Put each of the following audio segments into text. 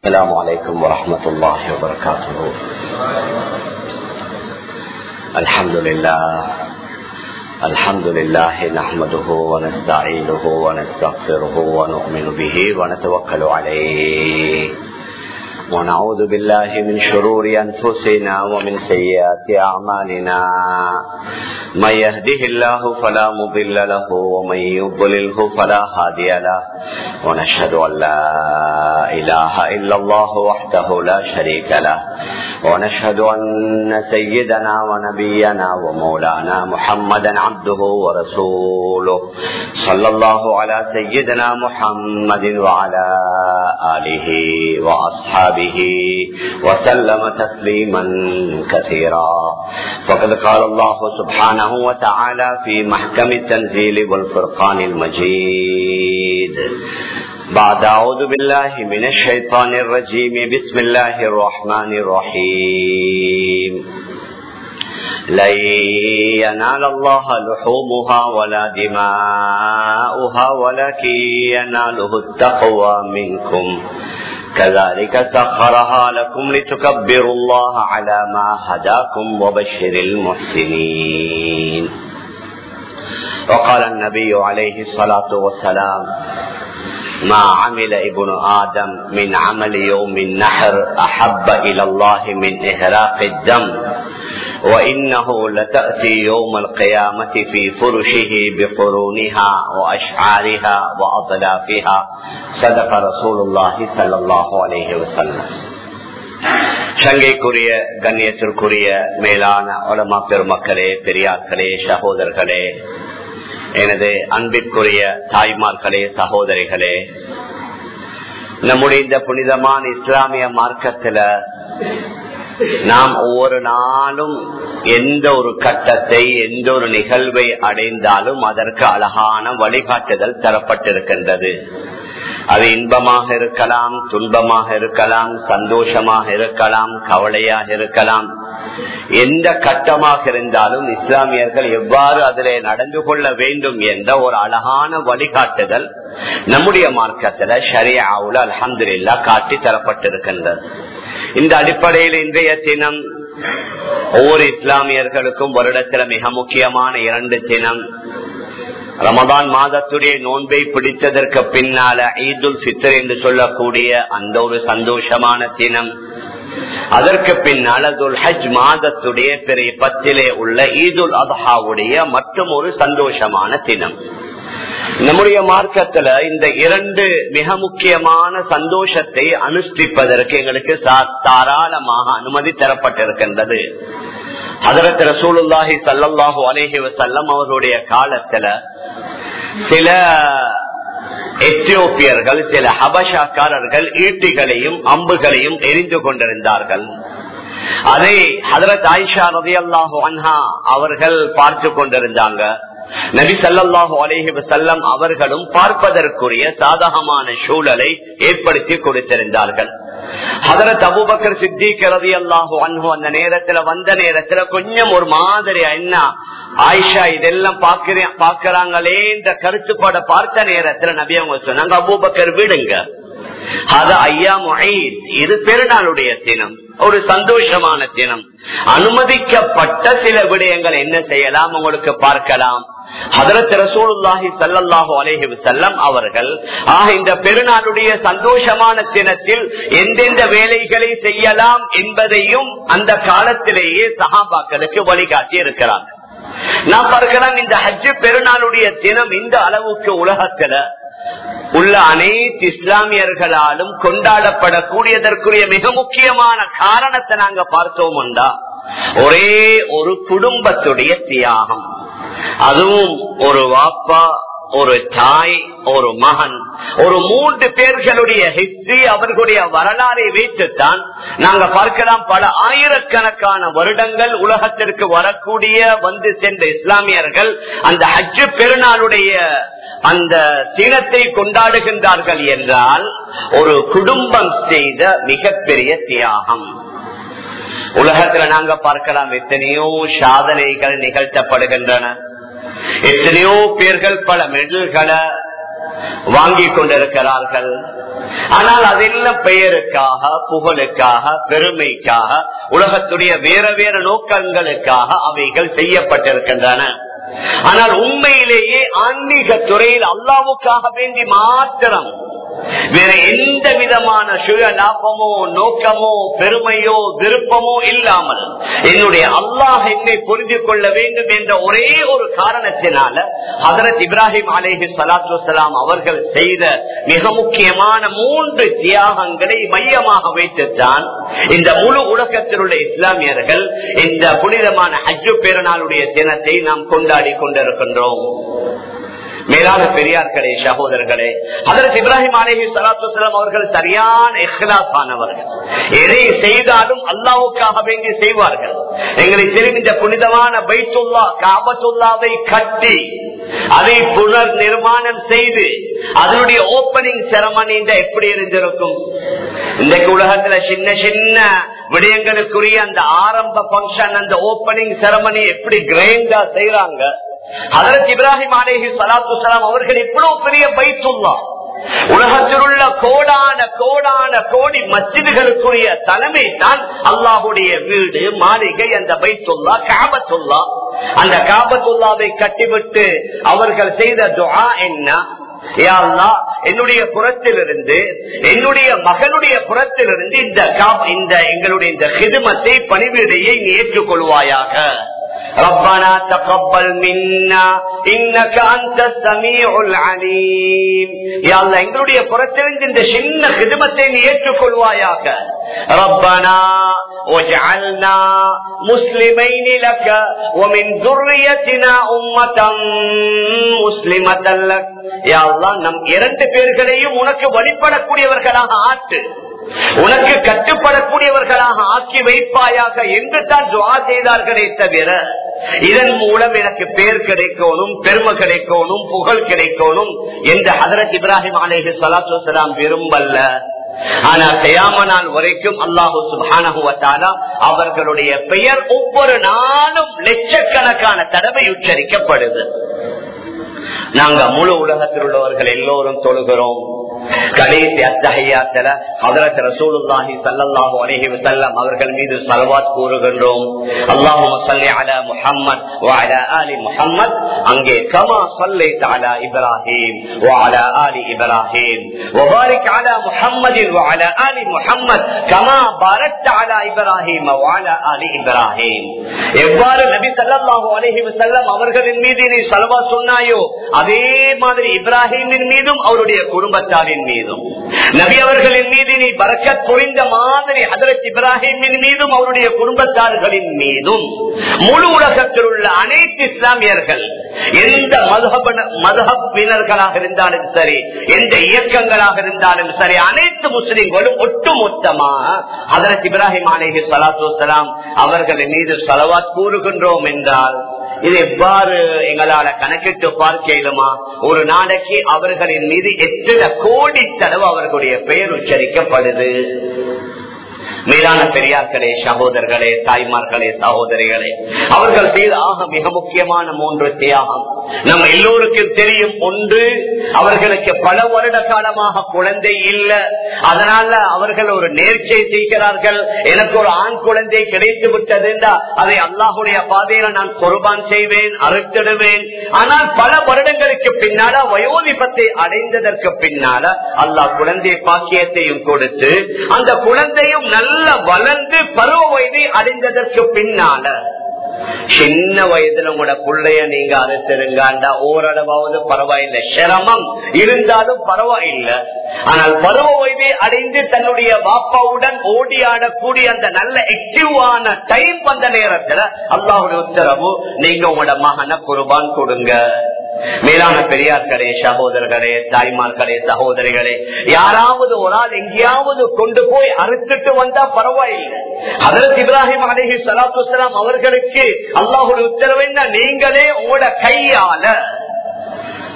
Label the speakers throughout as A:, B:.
A: السلام عليكم ورحمة الله وبركاته. الحمد لله نحمده ونستعينه ونستغفره ونؤمن به ونتوكل عليه ونعوذ بالله من شرور أنفسنا ومن سيئات أعمالنا. من يهده الله فلا مضل له ومن يضلله فلا هادي له، ونشهد أن لا إله إلا الله وحده لا شريك له، ونشهد أن سيدنا ونبينا ومولانا محمدا عبده ورسوله، صلى الله على سيدنا محمد وعلى آله وأصحابه وسلم تسليما كثيرا. فقد قال الله سبحانه وتعالى في محكم التنزيل والفرقان المجيد بعد أعوذ بالله من الشيطان الرجيم بسم الله الرحمن الرحيم. لن ينال الله لحومها ولا دماؤها ولكن يناله التقوى منكم كذلك سخرها لكم لتكبروا الله على ما هداكم وبشر المحسنين. وقال النبي عليه الصلاة والسلام: ما عمل ابن آدم من عمل يوم النحر أحب إلى الله من إهراق الدم، وإنه لتأتي يوم القيامة في فرشه بقرونها وأشعارها وأطلافها. صدق رسول الله صلى الله عليه وسلم. சங்கைக்குரிய கண்ணியத்திற்குரிய மேலான உலமா பெருமக்களே, பெரியார்களே, சகோதரர்களே, எனது அன்பிற்குரிய தாய்மார்களே, சகோதரிகளே, நம்முடைய இந்த புனிதமான இஸ்லாமிய மார்க்கத்துல நாம் ஒவ்வொரு நாளும் எந்த ஒரு கட்டத்தை, எந்த ஒரு நிகழ்வை அடைந்தாலும் அதற்கு அழகான வழிகாட்டுதல் தரப்பட்டிருக்கின்றது. அது இன்பமாக இருக்கலாம், துன்பமாக இருக்கலாம், சந்தோஷமாக இருக்கலாம், கவலையாக இருக்கலாம். எந்த கட்டமாக இருந்தாலும் இஸ்லாமியர்கள் எவ்வாறு அதிலே நடந்து கொள்ள வேண்டும் என்ற ஒரு அழகான வழிகாட்டுதல் நம்முடைய மார்க்கத்துல ஷரியாவுல அல்ஹம்துலில்லாஹ் காட்டி தரப்பட்டிருக்கின்றது. இந்த அடிப்படையில் இன்றைய தினம் ஒவ்வொரு இஸ்லாமியர்களுக்கும் வருடத்துல மிக முக்கியமான 2 தினம். ரமதான் மாதத்துடைய நோன்பை பிடித்ததற்கு பின்னால ஈதுல் ஃபித்ர் என்று சொல்லக்கூடிய அந்த ஒரு சந்தோஷமான தினம். அதற்கு பின்னால் துல் ஹஜ் மாதத்துடைய பிறை 10 உள்ள ஈதுல் அத்ஹாவுடைய மற்றும் ஒரு சந்தோஷமான தினம். நம்முடைய மார்க்கத்துல இந்த 2 மிக முக்கியமான சந்தோஷத்தை அனுஷ்டிப்பதற்கு எங்களுக்கு தாராளமாக அனுமதி தரப்பட்டிருக்கின்றது. ஹஜ்ரத் ரசூலுல்லாஹி ஸல்லல்லாஹு அலைஹி வஸல்லம் அவருடைய காலத்துல சில எத்தியோப்பியர்கள், சில ஹபஷாக்காரர்கள் ஈட்டிகளையும் அம்புகளையும் எரிந்து கொண்டிருந்தார்கள். அதை ஹஜ்ரத் ஆயிஷா ரலியல்லாஹு அன்ஹா அவர்கள் பார்த்து கொண்டிருந்தாங்க. நபி ஸல்லல்லாஹு அலைஹி வஸல்லம் அவர்களும் பார்ப்பதற்குரிய சாதகமான சூழலை ஏற்படுத்தி கொடுத்திருந்தார்கள். ஹஜ்ரத் அபூபக்கர் சித்திக் ரலியல்லாஹு அன்ஹு அந்த நேரத்துல வந்த நேரத்துல கொஞ்சம் ஒரு மாதிரி, என்ன ஆயிஷா இதெல்லாம் பாக்குறாங்களே இந்த கருத்துப்பாட பார்த்த நேரத்துல நபி அவங்க சொன்னாங்க, அபூபக்கர் விடுங்க, இது பெருநாளுடைய தினம், ஒரு சந்தோஷமான தினம். அனுமதிக்கப்பட்ட சில விடயங்கள் என்ன செய்யலாம் உங்களுக்கு பார்க்கலாம். ஹஜ்ரத் ரசூலுல்லாஹி ஸல்லல்லாஹு அலைஹி வஸல்லம் அவர்கள் இந்த பெருநாளுடைய சந்தோஷமான தினத்தில் எந்தெந்த வேலைகளை செய்யலாம் என்பதையும் அந்த காலத்திலேயே சஹாபாக்களுக்கு வழிகாட்டி இருக்கிறாங்க. நான் பார்க்கலாம், இந்த ஹஜ் பெருநாளுடைய தினம் இந்த அளவுக்கு உலகத்துல உள்ள அனைத்து இஸ்லாமியர்களாலும் கொண்டாடப்படக்கூடியதற்குரிய மிக முக்கியமான காரணத்தை நாங்க பார்த்தோம்டா, ஒரே ஒரு குடும்பத்துடைய தியாகம். அதுவும் ஒரு வாப்பா, ஒரு தாய், ஒரு மகன், ஒரு 3 பேர்களுடைய ஹிஸ்டரி, அவர்களுடைய வரலாறை வைத்துத்தான் நாங்க பார்க்கலாம். பல ஆயிரக்கணக்கான வருடங்கள் உலகத்திற்கு வரக்கூடிய வந்து சென்ற இஸ்லாமியர்கள் அந்த ஹஜ் பெருநாளுடைய அந்த தினத்தை கொண்டாடுகின்றார்கள் என்றால் ஒரு குடும்பம் செய்த மிகப்பெரிய தியாகம். உலகத்துல நாங்க பார்க்கலாம், எத்தனையோ சாதனைகள் நிகழ்த்தப்படுகின்றன. எத்தனையோ பேர்கள் பல மெடல்களை வாங்கி கொண்டிருக்கிறார்கள். ஆனால் அதெல்லாம் பெயருக்காக, புகழுக்காக, பெருமைக்காக, உலகத்துடைய வேற வேற நோக்கங்களுக்காக அவைகள் செய்யப்பட்டிருக்கின்றன. ஆனால் உண்மையிலேயே ஆன்மீக துறையில் அல்லாஹ்வுக்காக வேண்டி மாத்திரம் வேற எந்த விதமான சுய லாபமோ நோக்கமோ பெருமையோ விருப்பமோ இல்லாமல் என்னுடைய அல்லாஹ் என்னை புரிந்து கொள்ள வேண்டும் என்ற ஒரே ஒரு காரணத்தினால ஹஜ்ரத் இப்ராஹிம் அலைஹி ஸலாத்து வஸலாம் அவர்கள் செய்த மிக முக்கியமான 3 தியாகங்களை மையமாக வைத்துத்தான் இந்த முழு உலகத்தில் உள்ள இஸ்லாமியர்கள் இந்த புனிதமான ஹஜ் பெருநாளுடைய தினத்தை நாம் கொண்டாடி கொண்டிருக்கின்றோம். மேலான பெரியார்களே, சகோதரர்களே, ஹஜ்ரத் இப்ராஹிம் அலைஹி ஸலாத்து வஸலாம் அவர்கள் சரியான இஹ்லாஸ் ஆனவர்கள். எதை செய்தாலும் அல்லாஹ்வுக்காக வேண்டி செய்வார்கள். எங்களை தெரியும், இந்த புனிதமான பைத்துல்லாஹ் காபத்துல்லாவை கட்டி அதை புனர் நிர்மாணம் செய்து அதனுடைய ஓபனிங் செரமனி எப்படி இருந்திருக்கும்? இன்றைக்கு உலகத்துல சின்ன சின்ன விடயங்களுக்குரிய அந்த ஆரம்ப பங்கன், அந்த ஓபனிங் செரமனி எப்படி கிராண்டா செய்யறாங்க. ஹஜ்ரத் இப்ராஹிம் அலைஹி ஸலாத்து வஸலாம் அவர்கள் இவ்வளவு பெரிய பைத்துல்லாஹ், உலகத்தில் உள்ள கோடான கோடான கோடி மஸ்ஜிதுகளுக்குரிய தலைமை தான் அல்லாஹ்வுடைய வீடு, மாளிகை, அந்த பைத்துல்லாஹ் காபத்துல்லாஹ். அந்த காபத்துல்லாவை கட்டிவிட்டு அவர்கள் செய்த துஆ என்ன? யா அல்லாஹ், என்னுடைய புறத்திலிருந்து, என்னுடைய மகனுடைய புறத்திலிருந்து இந்த எங்களுடைய இந்த ஹிதுமத்தை, பணிவிடையை ஏற்றுக்கொள்வாயாக. ربنا تقبل منا انك انت السميع العليم. يا الله, எங்களுடைய புறத்திலிருந்து இந்த சின்ன خدمத்தை நீ ஏற்றுக்கொள்வாயாக. ربنا واجعلنا مسلمين لك ومن ذريتنا امه مسلمه لك. يا الله, நம் 2 பேர்களையும் உனக்கு வழிபடக்கூடியவர்களாக ஆக்கு, உனக்கு கட்டுப்படக்கூடியவர்களாக ஆக்கி வைப்பாயாக என்று தான் துஆ செய்தார்களே தவிர இதன் மூலம் எனக்கு பேர் கிடைக்கணும், பெருமை கிடைக்கணும், புகழ் கிடைக்கணும் என்று ஹஜ்ரத் இப்ராஹிம் அலைஹி ஸலாத்து வஸலாம் விரும்பல்ல. ஆனா கியாம நாள் வரைக்கும் அல்லாஹ் சுப்ஹானஹு வ தஆலா அவர்களுடைய பெயர் ஒவ்வொரு நாளும் லட்சக்கணக்கான தடவை உச்சரிக்கப்படுது. நாங்க முழு உலகத்தில் உள்ளவர்கள் எல்லோரும் தொழுகிறோம். கடைசி அத்தஹியாத்துல ஹஜ்ரத் ரசூலுல்லாஹி ஸல்லல்லாஹு அலைஹி வஸல்லம் அவர்கள் மீது ஸலவாத் கூறுகின்றோம். அல்லாஹும்ம ஸல்லி அலா முஹம்மத் வ அலா ஆலி முஹம்மத். அங்கே கமா ஸல்லைத அலா இப்ராஹீம் வ அலா ஆலி இப்ராஹீம் வ பாரிக் அலா முஹம்மதின் வ அலா ஆலி முஹம்மத் கமா பாரக்த அலா இப்ராஹீம் வ அலா ஆலி இப்ராஹீம். எவ்வாறு நபி ஸல்லல்லாஹு அலைஹி வஸல்லம் அவர்களின் மீது நீ ஸலவாத் சொன்னாயோ அதே மாதிரி இப்ராஹீமின் மீதும் அவருடைய குடும்பத்தாரின் மீதும், நபி அவர்களின் மீது நீ பரக்கத் பொழிந்த மாதிரி ஹஜ்ரத் இப்ராஹிமின் மீதும் அவருடைய குடும்பத்தார்களின் மீதும் முழு உலகத்தில் உள்ள அனைத்து இஸ்லாமியர்கள் எந்த மதுஹப்பினர்களாக இருந்தாலும் சரி, எந்த இயக்கங்களாக இருந்தாலும் சரி, அனைத்து முஸ்லிம்களும் ஒட்டுமொத்தமாக ஹஜ்ரத் இப்ராஹிம் அலைஹி ஸலாத்து வஸலாம் அவர்களின் மீது ஸலவாத் கூறுகின்றோம் என்றால் இது எவ்வாறு எங்களால கணக்கிட்டு பார்க்கலுமா? ஒரு நாளைக்கு அவர்களின் மீது எத்தனை கோடி தடவை அவர்களுடைய பெயர் உச்சரிக்கப்படுது. மேலான பெரியார்களே, சகோதரர்களே, தாய்மார்களே, சகோதரிகளே, அவர்கள் செய்த ஆக மிக முக்கியமான 3 தியாகம் நம்ம எல்லோருக்கும் தெரியும். ஒன்று, அவர்களுக்கு பல வருட காலமாக குழந்தை இல்ல, அதனால அவர்கள் ஒரு நேர்ச்சை செய்கிறார்கள், எனக்கு ஒரு ஆண் குழந்தை கிடைத்து விட்டது, அதை அல்லாஹுடைய பாதையில நான் குர்பான் செய்வேன், அறுத்திடுவேன். ஆனால் பல வருடங்களுக்கு பின்னால, வயோதிபத்தை அடைந்ததற்கு பின்னால அல்லாஹ் குழந்தை பாக்கியத்தையும் கொடுத்து அந்த குழந்தையும் நல்ல வளர்ந்து பருவ வயதை அடைந்ததற்கு பின்னால, சின்ன வயதுல உங்களோட பிள்ளைய நீங்க அறுத்திருங்காண்டா ஓரளவாவது பரவாயில்லை, சிரமம் இருந்தாலும் பரவாயில்லை. ஆனால் பருவ வயதை அடைந்து தன்னுடைய பாப்பாவுடன் ஓடி ஆடக்கூடிய அந்த நல்ல ஆக்டிவான டைம் வந்த நேரத்துல அல்லாஹ்வுடைய உத்தரவு, நீங்க உங்களோட மகனை குர்பான் கொடுங்க. மேலான பெரியார்களே, சகோதரர்களே, தாய்மார்களே, சகோதரிகளே, யாராவது ஒரு ஆள் எங்கேயாவது கொண்டு போய் அறுத்துட்டு வந்தா பரவாயில்லை. ஹஜ்ரத் இப்ராஹிம் அலைஹி ஸலாத்து வஸலாம் அவர்களுக்கு அல்லாஹ்வுடைய உத்தரவு என்ன? நீங்களே உங்களோட கையால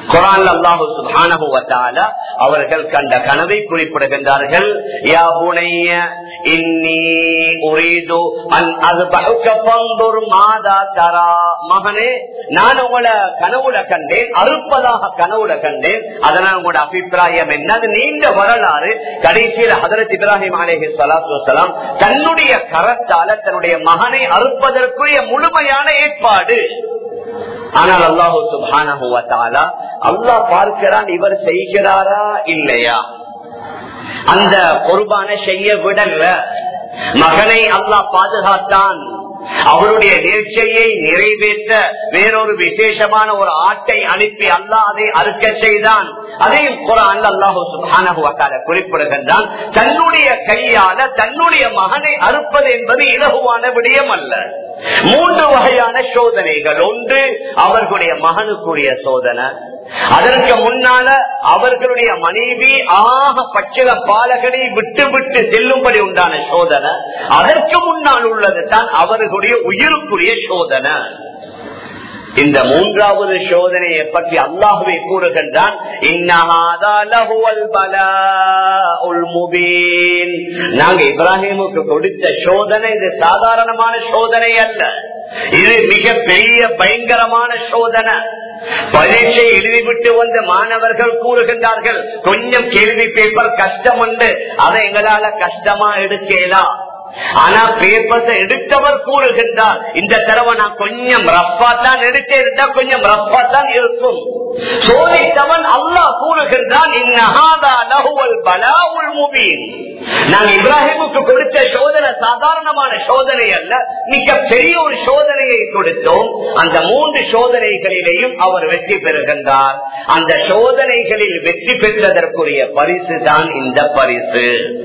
A: குர்ஆன்ல அல்லாஹ் சுப்ஹானஹு வ தஆலா அவர்கள் கண்ட கனவை குறிப்பிடுகின்றார்கள். யா புனைய இன்னி உரீது அன் அஸ்பஹுக ஃபன்துர் மாதா தரா. மகனே, நான் உங்களை கனவுல கண்டேன், அறுப்பதாக கனவுல கண்டேன், அதனால் உங்களோட அபிப்பிராயம் என்ன? அது நீண்ட வரலாறு. கடைசியில் ஹஜ்ரத் இப்ராஹிம் அலைஹிஸ்ஸலாத்து வஸ்ஸலாம் தன்னுடைய கரத்தால தன்னுடைய மகனை அறுப்பதற்குரிய முழுமையான ஏற்பாடு. ஆனால் அல்லாஹ் சுப்ஹானஹு வ தஆலா அல்லாஹ் பார்க்கிறான், இவர் செய்கிறாரா இல்லையா. அந்த குர்பானை செய்ய விடல. மகனை அல்லாஹ் பாதுகாத்தான். அவருடைய நேர்ச்சையை நிறைவேற்ற வேறொரு விசேஷமான ஒரு ஆட்டை அனுப்பி அல்லாஹ் அதை அறுக்க செய்தான். அதையும் குர்ஆன்ல அல்லாஹ் சுப்ஹானஹு வ தஆலா குறிப்பிடுகின்றான். தன்னுடைய கையால தன்னுடைய மகனை அறுப்பது என்பது இலகுவான விடயம் அல்ல. 3 வகையான சோதனைகள். ஒன்று அவர்களுடைய மகனுக்குரிய சோதனை. அதற்கு முன்னால அவர்களுடைய மனைவி பச்சில பாலகனை விட்டு விட்டு செல்லும்படி உண்டான சோதனை. அதற்கு முன்னால் உள்ளது தான் அவர்களுடைய உயிருக்குரிய சோதனை. இந்த 3வது சோதனையை பற்றி அல்லாஹ்வே கூறுகின்றான். நாங்க இப்ராஹிமுக்கு கொடுத்த சோதனை இது சாதாரணமான சோதனை அல்ல. இது மிக பெரிய பயங்கரமான சோதனை. பரீட்சை எழுதிவிட்டு வந்த மாணவர்கள் கூறுகின்றார்கள், கொஞ்சம் கேள்வி பேப்பர் கஷ்டம் உண்டு, அதை எங்களால கஷ்டமா எடுக்கலாம். ஆனா பேப்பர்ஸ் எடுத்தவர் கூறுகின்றார், இந்த தடவை நான் கொஞ்சம் ரஃபா தான் எடுத்தே இருந்தா கொஞ்சம் ரஃபா தான் இருக்கும். சோதித்தவன் அல்லாஹ் கூறுகின்றான், நாங்கள் இப்ராஹிமுக்கு கொடுத்த சோதனை சாதாரணமான சோதனை அல்ல, மிக பெரிய ஒரு சோதனையை கொடுத்தோம். அந்த 3 சோதனைகளிலேயும் அவர் வெற்றி பெறுகின்றார். அந்த சோதனைகளில் வெற்றி பெற்றதற்குரிய பரிசு தான் இந்த பரிசு.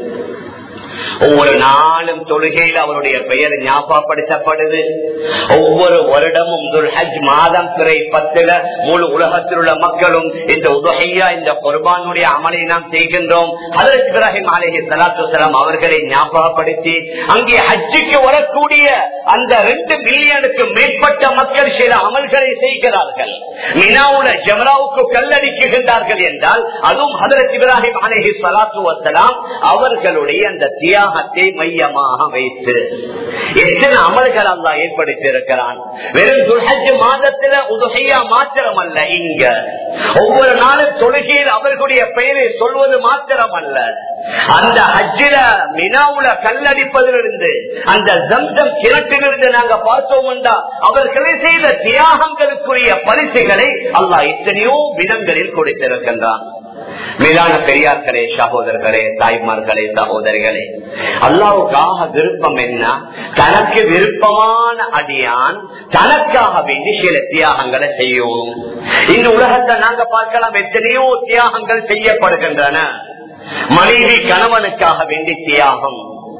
A: ஒவ்வொரு நாளும் தொழுகையில் அவருடைய பெயர் ஞாபகப்படுத்தப்படுது. ஒவ்வொரு வருடமும் துல்ஹஜ் மாதம் பிறை 10 முழு உலகத்தில் உள்ள மக்களும் இந்த உதுஹையா இந்த குர்பானுடைய அமலை நாம் செய்கின்றோம். ஹஜ்ரத் இப்ராஹிம் அலைஹிஸ்ஸலாத்து வஸ்ஸலாம் அவர்களை ஞாபகப்படுத்தி அங்கே ஹஜ்ஜுக்கு வரக்கூடிய அந்த 2 மில்லியனுக்கு மேற்பட்ட மக்கள் சில அமல்களை செய்கிறார்கள். மினாவுல ஜம்ராவுக்கு கல்லடிக்குகின்றார்கள் என்றால் அதுவும் ஹஜ்ரத் இப்ராஹிம் அலைஹிஸ்ஸலாத்து வஸ்ஸலாம் அவர்களுடைய அந்த தியாகத்தை மையமாக வைத்து எத்தனை அமல்கள் அல்லாஹ் ஏற்படுத்தி இருக்கிறான். வெறும் துல்ஹஜ் மாதத்துல உதுஹையா மாத்திரமல்ல, இங்க ஒவ்வொரு நாளும் தொழுகையில் அவர்களுடைய பெயரை சொல்வது மாத்திரமல்ல, அந்த ஹஜ்ஜில மினாவுல கல்லடிப்பதிலிருந்து அந்த ஜம்சம் கிணற்றிலிருந்து நாங்க பார்த்தோம் என்றா அவர்களை செய்த தியாகங்களுக்குரிய பரிசுகளை அல்லாஹ் எத்தனையோ விதங்களில் கொடுத்திருக்கின்றான். மேலான பெரியார்களே, சகோதரர்களே, தாய்மார்களே, சகோதரிகளே, அல்லாஹ்வுக்காக விருப்பம் என்ன? தனக்கு விருப்பமான அடியான் தனக்காக வேண்டி சில தியாகங்களை செய்யும். இந்த உலகத்தை நாங்க பார்க்கலாம், எத்தனையோ தியாகங்கள் செய்யப்படுகின்றன. மனைவி கணவனுக்காக வேண்டி தியாகம்,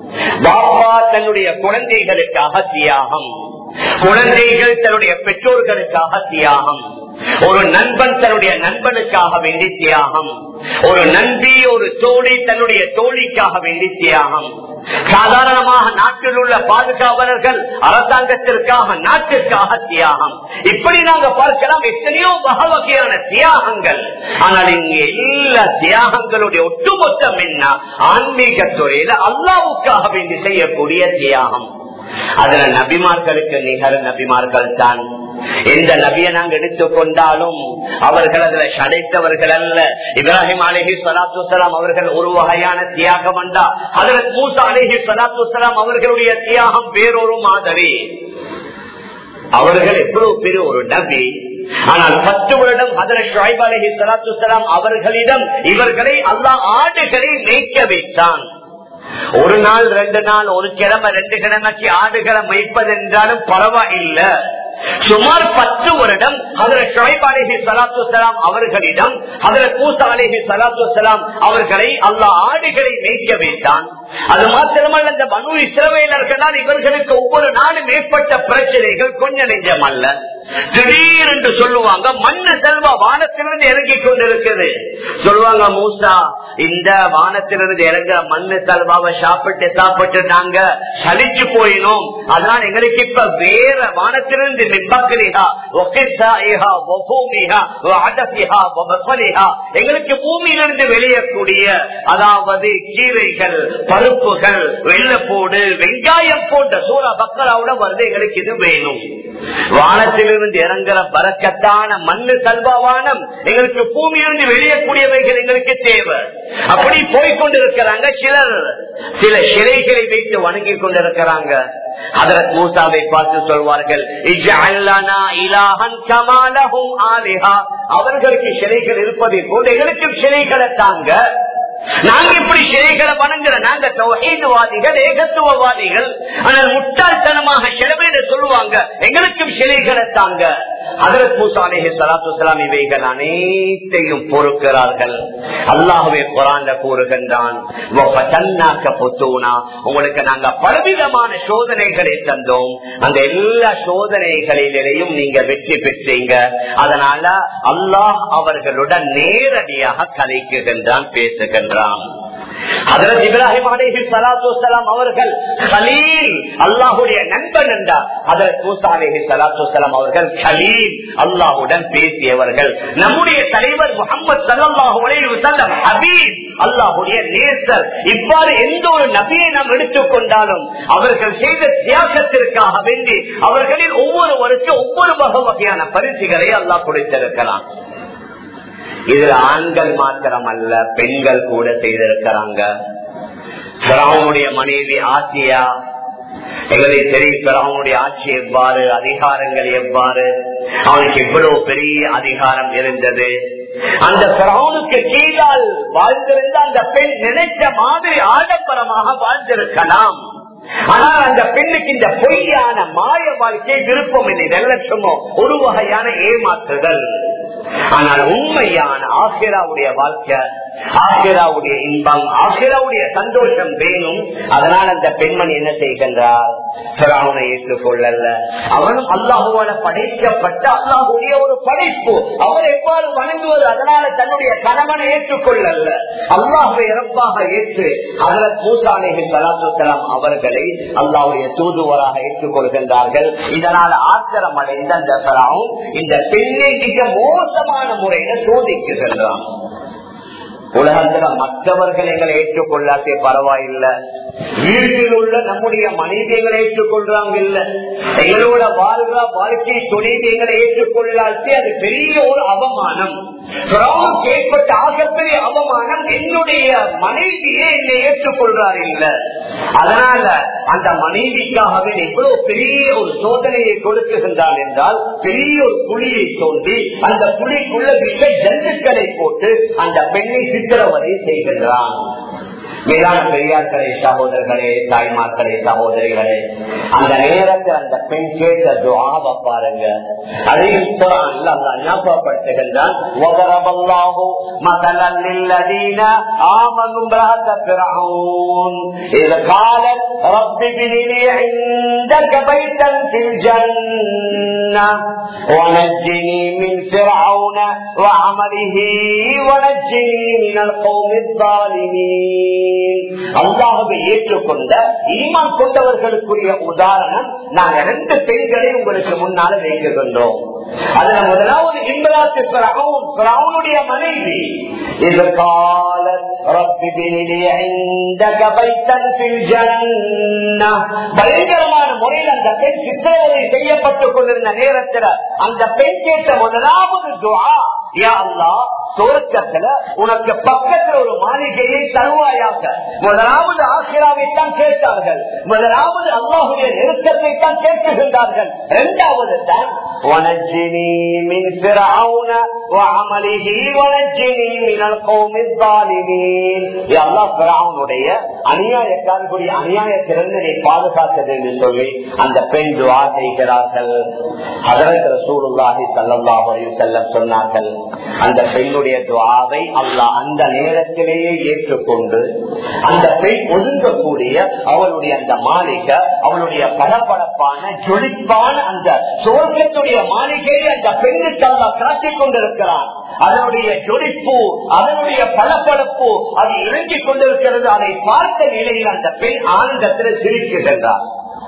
A: பாப்பா தன்னுடைய குழந்தைகளுக்காக தியாகம், குழந்தைகள் தன்னுடைய பெற்றோர்களுக்காக தியாகம், ஒரு நண்பன் தன்னுடைய நண்பனுக்காக வேண்டி தியாகம், ஒரு நண்பி ஒரு தோழி தன்னுடைய தோழிக்காக வேண்டி தியாகம், சாதாரணமாக நாட்டில் உள்ள பாதுகாவலர்கள் அரசாங்கத்திற்காக நாட்டிற்காக தியாகம். இப்படி நாங்க பார்க்கலாம் எத்தனையோ வகையான தியாகங்கள். ஆனால் இங்கே எல்லா தியாகங்களுடைய ஒட்டுமொத்தம் என்ன? ஆன்மீக துறையில அல்லாஹ்வுக்காக வேண்டி செய்யக்கூடிய தியாகம். அதுல நபிமார்களுக்கு நிகர் நபிமார்கள் தான். எந்த நபியை நாங்கள் எடுத்துக்கொண்டாலும் அவர்கள் அதுல சடைத்தவர்கள் அல்ல. இப்ராஹிம் அலைஹிஸ்ஸலாத்து வஸ்ஸலாம் அவர்கள் ஒரு வகையான தியாகம் என்றா, ஹஜ்ரத் மூசா அலைஹிஸ்ஸலாத்து வஸ்ஸலாம் அவர்களுடைய தியாகம் வேறொரு மாதிரி. அவர்கள் எவ்வளவு பெரிய ஒரு நபி, ஆனால் 10 வருடம் ஹஜ்ரத் ஷுஐப் அலைஹிஸ்ஸலாத்து வஸ்ஸலாம் அவர்களிடம் இவர்களை அல்லாஹ் ஆடுகளை மேய்க்க வைத்தான். ஒரு நாள் 2 நாள், ஒரு கிழமை 2 கிழமைக்கு ஆடுகளை மேய்ப்பது என்றாலும் பரவாயில்லை. சுமார் 10 வருடம் ஹஜ்ரத் ஷுஐப் அலைஹிஸ்ஸலாத்து வஸ்ஸலாம் அவர்களிடம் ஹஜ்ரத் மூசா அலைஹிஸ்ஸலாத்து வஸ்ஸலாம் அவர்களை அல்லாஹ் ஆடுகளை மேய்க்க வைத்தான். அது மாத்திரமல்ல, இந்த பனு இஸ்ரவேலர்களால் இவர்களுக்கு ஒவ்வொரு நாளும் ஏற்பட்ட பிரச்சனைகள் கொஞ்ச நெஞ்சம் அல்ல. திடீரென்று சொல்லுவாங்க மண்ணு செல்வா வானத்திலிருந்து இறங்கி கொண்டிருக்குது. சொல்லுவாங்க மூசா, இந்த வானத்திலிருந்து இறங்குற மண்ணு செல்வாவை சாப்பிட்டு நாங்க சலிச்சு போயினோம். அதனால எங்களுக்கு இப்ப வேற வானத்திலிருந்து எங்களுக்கு பூமியிலிருந்து வெளியக்கூடிய அதாவது கீரைகள், பருப்புகள், வெள்ளப்போடு, வெங்காயம் போன்ற சூரா பக்கராவோட வருது. எங்களுக்கு இது வேணும். வானத்திலிருந்து இறங்குற பரக்கத்தான மண்ணு கல்வாவானம் எங்களுக்கு பூமியிலிருந்து வெளியக்கூடியவைகள் எங்களுக்கு தேவை. அப்படி போய்கொண்டிருக்கிறாங்க. சிலர் சில சிலைகளை வைத்து வணங்கி கொண்டிருக்கிறாங்க. ஹதரத் மூசாவை பார்த்து சொல்வார்கள், அவர்களுக்கு சிலைகள் இருப்பதை போல எங்களுக்கு சிலைகளை தாங்க. நாங்க இப்படி சிலைகளை வணங்குற நாங்க தௌஹீத்வாதிகள், ஏகத்துவவாதிகள். ஆனால் முட்டாள்தனமாக சிலவேட சொல்லுவாங்க எங்களுக்கும் சிலைகளை தாங்க. ஹதரத் மூசா அலைஹிஸ்ஸலாத்து வஸ்ஸலாம் இவைகள் அனைத்தையும் பொறுக்கிறார்கள். அல்லாஹ்வே குர்ஆன்ல கூறுகின்றான், உங்களுக்கு நாங்க பலவிதமான சோதனைகளை தந்தோம், அந்த எல்லா சோதனைகளிலேயும் நீங்க வெற்றி பெற்றீங்க. அதனால அல்லாஹ் அவர்களுடன் நேரடியாக கலைக்குகின்றான், பேசுகின்றான். ஹதரத் இப்ராஹிம் அலைஹிஸ்ஸலாத்து வஸ்ஸலாம் அவர்கள் கலீல், அல்லாஹ்வுடைய நண்பன் என்றார். ஹதரத் மூசா அலைஹிஸ்ஸலாத்து வஸ்ஸலாம் அவர்கள் கலீல், அல்லாஹ்வுடன் பேசியவர்கள். நம்முடைய தலைவர் முஹம்மது ஸல்லல்லாஹு அலைஹி வஸல்லம் ஹபீப், அல்லாஹ்வுடைய நேசர். இவ்வாறு எந்த ஒரு நபியை நாம் எடுத்துக்கொண்டாலும் அவர்கள் செய்த தியாகத்திற்காக வேண்டி அவர்களில் ஒவ்வொருவருக்கும் ஒவ்வொரு வகையான பரிசுகளை அல்லாஹ் கொடுத்திருக்கிறான். இதுல ஆண்கள் மாத்திரம் அல்ல, பெண்கள் கூட செய்திருக்கிறாங்க. பிராவுனுடைய மனைவி ஆசியா, எங்களுக்கு தெரியும் பிராவுனுடைய ஆட்சி எவ்வாறு, அதிகாரங்கள் எவ்வாறு, அவனுக்கு எவ்வளவு பெரிய அதிகாரம் இருந்தது. அந்த பிராவுனுக்கு கீழால் வாழ்ந்திருந்த அந்த பெண் நினைத்த மாதிரி ஆடம்பரமாக வாழ்ந்திருக்கலாம். ஆனால் அந்த பெண்ணுக்கு இந்த பொய்யான மாய வாழ்க்கை விருப்பம் இல்லை, நிலட்சமோ ஒரு வகையான ஏமாற்றுதல். ஆனால் உண்மையான ஆகிராவுடைய வாழ்க்கை, ஆகிராவுடைய இன்பம், ஆகிராவுடைய சந்தோஷம் வேணும். அதனால் அந்த பெண்மணி என்ன செய்கின்றார், பிராவுனை ஏற்றுக்கொள்ளல. அவனும் அல்லாஹுவால படைக்கப்பட்ட அல்லாஹுடைய ஒரு படைப்பு, அவர் எவ்வாறு வணங்குவது. அதனால தன்னுடைய கணவனை ஏற்றுக்கொள்ளல, அல்லாஹுவை இறப்பாக ஏற்று ஹதரத் மூசா அலைஹிஸ்ஸலாத்து வஸ்ஸலாம் அவர்களை அல்லாஹ்வுடைய தூதுவராக ஏற்றுக்கொள்கின்றார்கள். இதனால் ஆத்திரம் அடைந்த அந்த பிராவுன் இந்த பெண்ணை மிக மோசமான முறையில சோதிக்குகின்றான். உலகத்துல மற்றவர்கள் எங்களை ஏற்றுக்கொள்ளாதே பரவாயில்லை, வீட்டில் உள்ள நம்முடைய மனைவிகளை ஏற்றுக்கொள்றாங்க இல்ல, எங்களோட வாழ்கிற வாழ்க்கை தொழில் எங்களை ஏற்றுக்கொள்ளாதே அது பெரிய ஒரு அவமானம். ஏற்பட்ட ஆகப்பெரிய அவமானம், என்னுடைய மனைவியே என்னை ஏற்றுக்கொள்றார் இல்ல. அதனால அந்த மனைவிக்காகவே எவ்வளவு பெரிய ஒரு சோதனையை கொடுக்குகின்றான் என்றால், பெரிய ஒரு குழியை தோண்டி அந்த குழிக்குள்ள விஷ ஜந்துக்களை போட்டு அந்த பெண்ணை சித்திரவதை செய்கின்றான். மேலான பெரியார்களே, சகோதரர்களே, தாய்மார்களே, சகோதரிகளே, அந்த நேரத்தில் அந்த பெண் கேட்ட துஆவை பாருங்க. அதையும் குர்ஆன்ல அல்லாஹ் ஞாபகப்படுத்துகின்றான். வதரபல்லாஹு மஸலன் லில்லதீன ஆமனு இம்ரஅத ஃபிர்அவுன் இத காலத் ரப்பி பினிலி இன்தக பைத்தன் ஃபில் ஜன்னah வனஜ்ஜினி மின் ஃபிர்அவுன வஅமலிஹி வனஜ்ஜினி மினல் கௌமில் ஸாலிமீன். அல்லாஹ்வை ஏற்றுக்கொண்ட ஈமான் கொண்டவர்களுக்குரிய உதாரணம் நாங்க 2 பெண்களை உங்களுக்கு முன்னால வைக்கின்றோம். அதுல முதலாவது இம்ராத் ஃபிரௌனுடைய மனைவி. இது காலத் ரப்பி பினிலி இன்தக பைத்தன் ஃபில் ஜன்னah. பயங்கரமான முறையில் அந்த பெண் சித்திரவதை செய்யப்பட்டுக் கொண்டிருந்த நேரத்தில் அந்த பெண் கேட்ட முதலாவது துஆ, யா அல்லாஹ், சொர்க்கத்துல உனக்கு பக்கத்தில் ஒரு மாளிகையை தருவாயாக. முதலாவது ஆசிராவை தான் கேட்டார்கள், முதலாவது அல்லாஹுடைய நெருக்கத்தை தான் கேட்கின்றார்கள். இரண்டாவது தான் வனஜ்ஜினி மின் ஃபிர்அவுன வஅமலிஹி வனஜ்ஜினி மினல் கௌமில் ஸாலிமீன். யா அல்லாஹ், ஃபிர்அவுனுடைய அநியாயக்காரர்களுடைய அநியாயத்திலிருந்து நீ பாதுகாத்தது என்று சொல்லி அந்த பெண் துஆ செய்கிறார்கள். ஹஜ்ரத் ரசூலுல்லாஹி ஸல்லல்லாஹு அலைஹி வஸல்லம் சொன்னார்கள், அந்த பெண்ணுடைய பெண்ணுடைய துஆவை அல்லாஹ் அந்த நேரத்திலேயே ஏற்றுக்கொண்டு அந்த பெண் ஒதுங்கக்கூடிய அவளுடைய அந்த மாளிகை, அவளுடைய பளபளப்பான ஜொலிப்பான அந்த சுவர்க்கத்துடைய மாளிகையை அந்த பெண்ணுக்கு அல்லாஹ் காட்டிக் கொண்டிருக்கிறான். அதனுடைய ஜொலிப்பு, அதனுடைய பளபளப்பு அது இறங்கிக் கொண்டிருக்கிறது. அதை பார்த்த நிலையில் அந்த பெண் ஆனந்தத்தில் சிரிக்கின்றார்.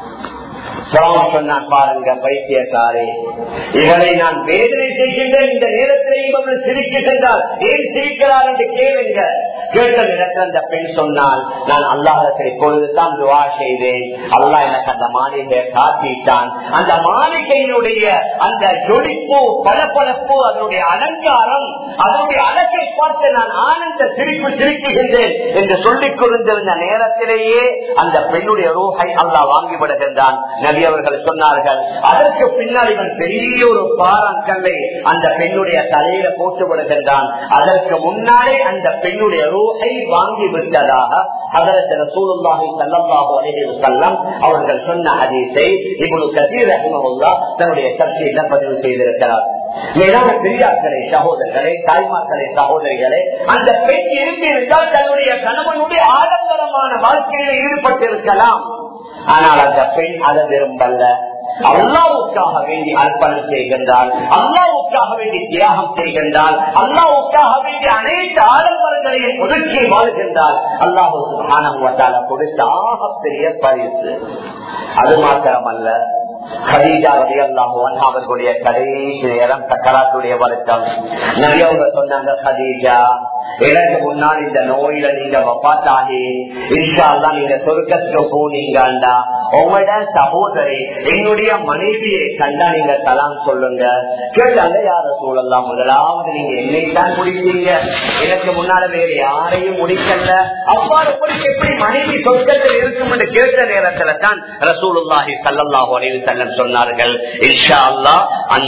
A: சொன்னான், பாருங்க பைத்தியக்காரே, இவரை நான் வேதனை செய்கின்றேன், இந்த நேரத்திலே இவர்கள் சிரிக்கின்றார், ஏன் சிரிக்கிறார் என்று கேளுங்க. கேட்ட நேரத்தில் அந்த பெண் சொன்னால், நான் அல்லாஹ்விடத்தில் இப்பொழுதுதான் துஆ செய்தேன், அல்லாஹ் எனக்கு அந்த மாளிகையை காட்டிட்டான். அந்த மாளிகையினுடைய அந்த ஜொலிப்பு, பளபளப்பு, அதனுடைய அலங்காரம், அதனுடைய அழகை பார்த்து நான் ஆனந்த சிரிப்பு சிரிக்குகின்றேன் என்று சொல்லிக் கொண்டிருந்த நேரத்திலேயே அந்த பெண்ணுடைய ரூஹை அல்லாஹ் வாங்கிவிடுகின்றான். அவர்கள் சொன்னார்கள், அதற்கு பின்னால் இவன் பெரிய ஒரு பாறாங்கல்லை அந்த பெண்ணுடைய தலையில போட்டு விடுகின்றான். அதற்கு முன்னாலே அந்த பெண்ணுடைய ரூஹை வாங்கி விட்டதாக ஹஜ்ரத் ரசூலுல்லாஹி ஸல்லல்லாஹு அலைஹி வஸல்லம் அவர்கள் சொன்ன ஹதீஸை இப்னு கஸீர் ரஹ்மஹுல்லாஹ் தன்னுடைய தஃசீரில பதிவு செய்திருக்கிறார். மேலான பெரியார்களே, சகோதரர்களே, தாய்மார்களே, சகோதரிகளே, அந்த பெண் இருந்திருந்தால் தன்னுடைய கணவனுடைய ஆடம்பரமான வாழ்க்கையில் ஈடுபட்டிருக்கலாம். ஆனால் அந்த பெண் அதை விரும்பல்ல. அல்லாஹ்வுக்காக வேண்டி அர்ப்பணம் செய்கின்றால், அல்லாஹ்வுக்காக வேண்டி தியாகம் செய்கின்றால், அல்லாஹ்வுக்காக வேண்டி அனைத்து ஆடம்பரங்களையும் ஒதுக்கி வாழ்கின்றால் அல்லாஹ் சுப்ஹானஹு வ தஆலா கொடுத்த ஆகப்பெரிய பரிசு. அது மாத்திரமல்ல, கதீஜா ரலியல்லாஹு அன்ஹா அவர்களுடைய கடைசி நேரம் சக்கராத்துடைய வருத்தம். நபி அவங்க சொன்னாங்க, கதீஜா, எனக்கு முன்னால் இந்த நோயில நீங்க வஃபாத்தாகி இன்ஷா அல்லாஹ் நீங்க சொர்க்கத்துக்கு போனீங்கண்டா உங்களோட சகோதரி என்னுடைய மனைவியை கண்டா நீங்க சலாம் சொல்லுங்க. கேட்டாங்க, யா ரசூலல்லாஹ், முதலாவது நீங்க என்னைத்தான் முடிச்சீங்க, எனக்கு முன்னால வேற யாரையும் முடிக்கல, அவ்வாறு எப்படி மனைவி சொர்க்கத்தில் இருக்கும் என்று கேட்ட நேரத்துல தான் ரசூலுல்லாஹி ஸல்லல்லாஹு அலைஹி வஸல்லம் சொன்னார்கள், இன்ஷா அல்லாஹ்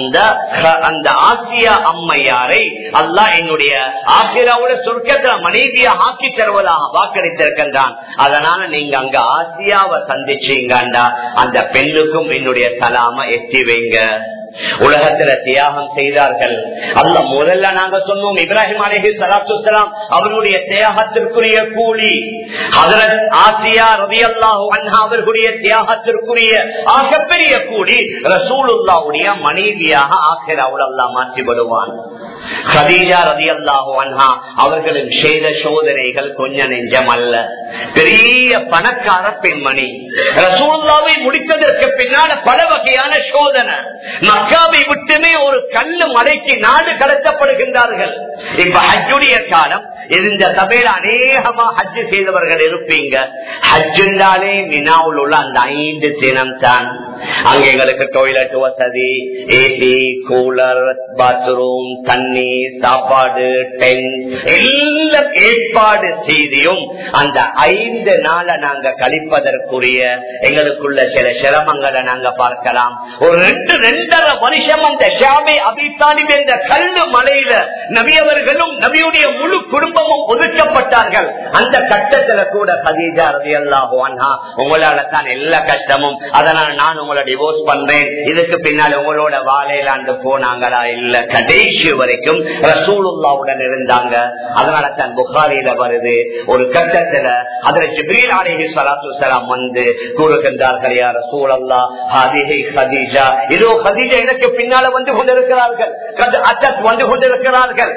A: அந்த ஆசியா அம்மையாரை அல்லாஹ் என்னுடைய ஆசிராவோட சொர்க்கத்துல மனைவியா ஆக்கி தருவதாக வாக்களித்திருக்கின்றான். அதனால நீங்க அங்க ஆசியாவை சந்திச்சீங்கண்டா அந்த பெண்ணுக்கும் என்னுடைய சலாம எத்தி வைங்க. உலகத்துல தியாகம் செய்தார்கள். அல்ல முதல்ல நாங்க சொன்னோம், இப்ராஹிம் அலைஹி ஸலாத்து வஸலாம் அவருடைய தியாகத்திற்குரிய கூலி, ஹஜ்ரத் ஆசியா ரலியல்லாஹு அன்ஹா அவர்களுடைய தியாகத்திற்குரிய ஆகப்பெரிய கூலி ரசூலுல்லாஹ்வுடைய மனைவியாக ஆகிராவுல் அல்லாஹ் மாற்றி விடுவான். கதீஜா ரலியல்லாஹு அன்ஹா அவர்களின் செய்த சோதனைகள் கொஞ்ச நெஞ்சம் அல்ல. பெரிய பணக்கார பெண்மணி, ரசூலுல்லாஹ்வை முடித்ததற்கு பின்னால பல வகையான சோதனை. மக்காவை விட்டுமே ஒரு கல்லு மலைக்கு நாடு கடத்தப்படுகின்றார்கள். இப்ப ஹஜ்ஜுடைய காலம், இந்த சபையில அநேகமா ஹஜ் செய்தவர்கள் இருப்பீங்க. ஹஜ்ஜுண்டாலே மினாவுல் உள்ள அந்த 5 தினம் தான். அங்க எங்களுக்கு டாய்லெட் வசதி, ஏசி, கூலர், பாத்ரூம், தண்ணி, சாப்பாடு, டென்ட் எல்லாம் ஏற்பாடு செய்தியும் அந்த 5 நாளை நாங்க கழிப்பதற்குரிய எங்களுக்குள்ள சில சிரமங்களை நாங்க பார்க்கலாம். ஒரு 2.5 வருஷம் அந்த ஷாபே அபி தாலிப் என்ற கல்லு மலையில நபி அவர்களும் நபியுடைய முழு குடும்பமும் ஒதுக்கப்பட்டார்கள். அந்த கட்டத்துல கூட கதீஜா ரலியல்லாஹு அன்ஹா, உங்களால தான் எல்லா கஷ்டமும், அதனால நான் உங்களை டிவோர்ஸ் பண்றேன், இதுக்கு பின்னால உங்களோட வாழையிலாண்டு போனாங்களா? இல்ல, கடைசி வரைக்கும் ரசூலுல்லாஹ்வுடன் இருந்தாங்க. அதனால தான் புகாரில வருது, ஒரு கட்டத்துல அதுல ஜிப்ரீல் அலைஹிஸ்ஸலாத்து வஸலாம் வந்து கூறுகின்றார்கள், யா ரசூலல்லாஹ், ஹாதிஹி கதீஜா, இதோ கதீஜா எனக்கு பின்னால வந்து கொண்டிருக்கிறார்கள், வந்து கொண்டிருக்கிறார்கள்.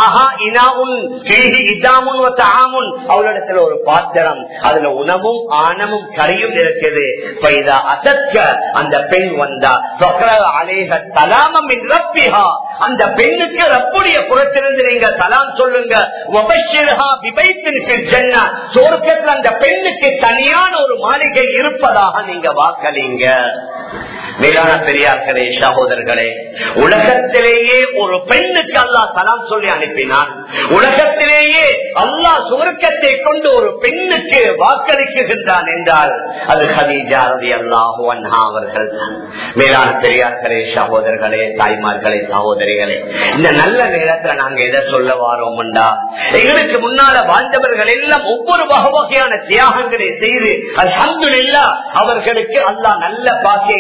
A: அவளிடத்தில் ஒரு பாத்திரம், அதுல உணவும் ஆணமும் கறியும் இருக்குது. அந்த பெண் வந்தா அந்த பெண்ணுக்கு ரப்புடைய புறத்திலிருந்து நீங்க சலாம் சொல்லுங்க. சொர்க்கத்தில் அந்த பெண்ணுக்கு தனியான ஒரு மாளிகை இருப்பதாக நீங்க வாக்களிங்க. மேலான பெரியார்களே, சகோதரர்களே, உலகத்திலேயே ஒரு பெண்ணுக்கு அல்லாஹ் சலாம் சொல்லி அனுப்பினான். உலகத்திலேயே அல்லாஹ் சுவர்க்கத்தை கொண்டு ஒரு பெண்ணுக்கு வாக்களிக்குகின்றான் என்றால் அது கதீஜா ரலியல்லாஹு அன்ஹா அவர்கள். மேலான பெரியார்களே, சகோதரர்களே, தாய்மார்களே, சகோதரிகளே, இந்த நல்ல நேரத்துல நாங்க எதை சொல்ல வாரோம்டா, எங்களுக்கு முன்னால வாழ்ந்தவர்கள் எல்லாம் ஒவ்வொரு வகையான தியாகங்களை செய்து அல்ஹம்துலில்லாஹ் அவர்களுக்கு அல்லாஹ் நல்ல பாக்கியங்களை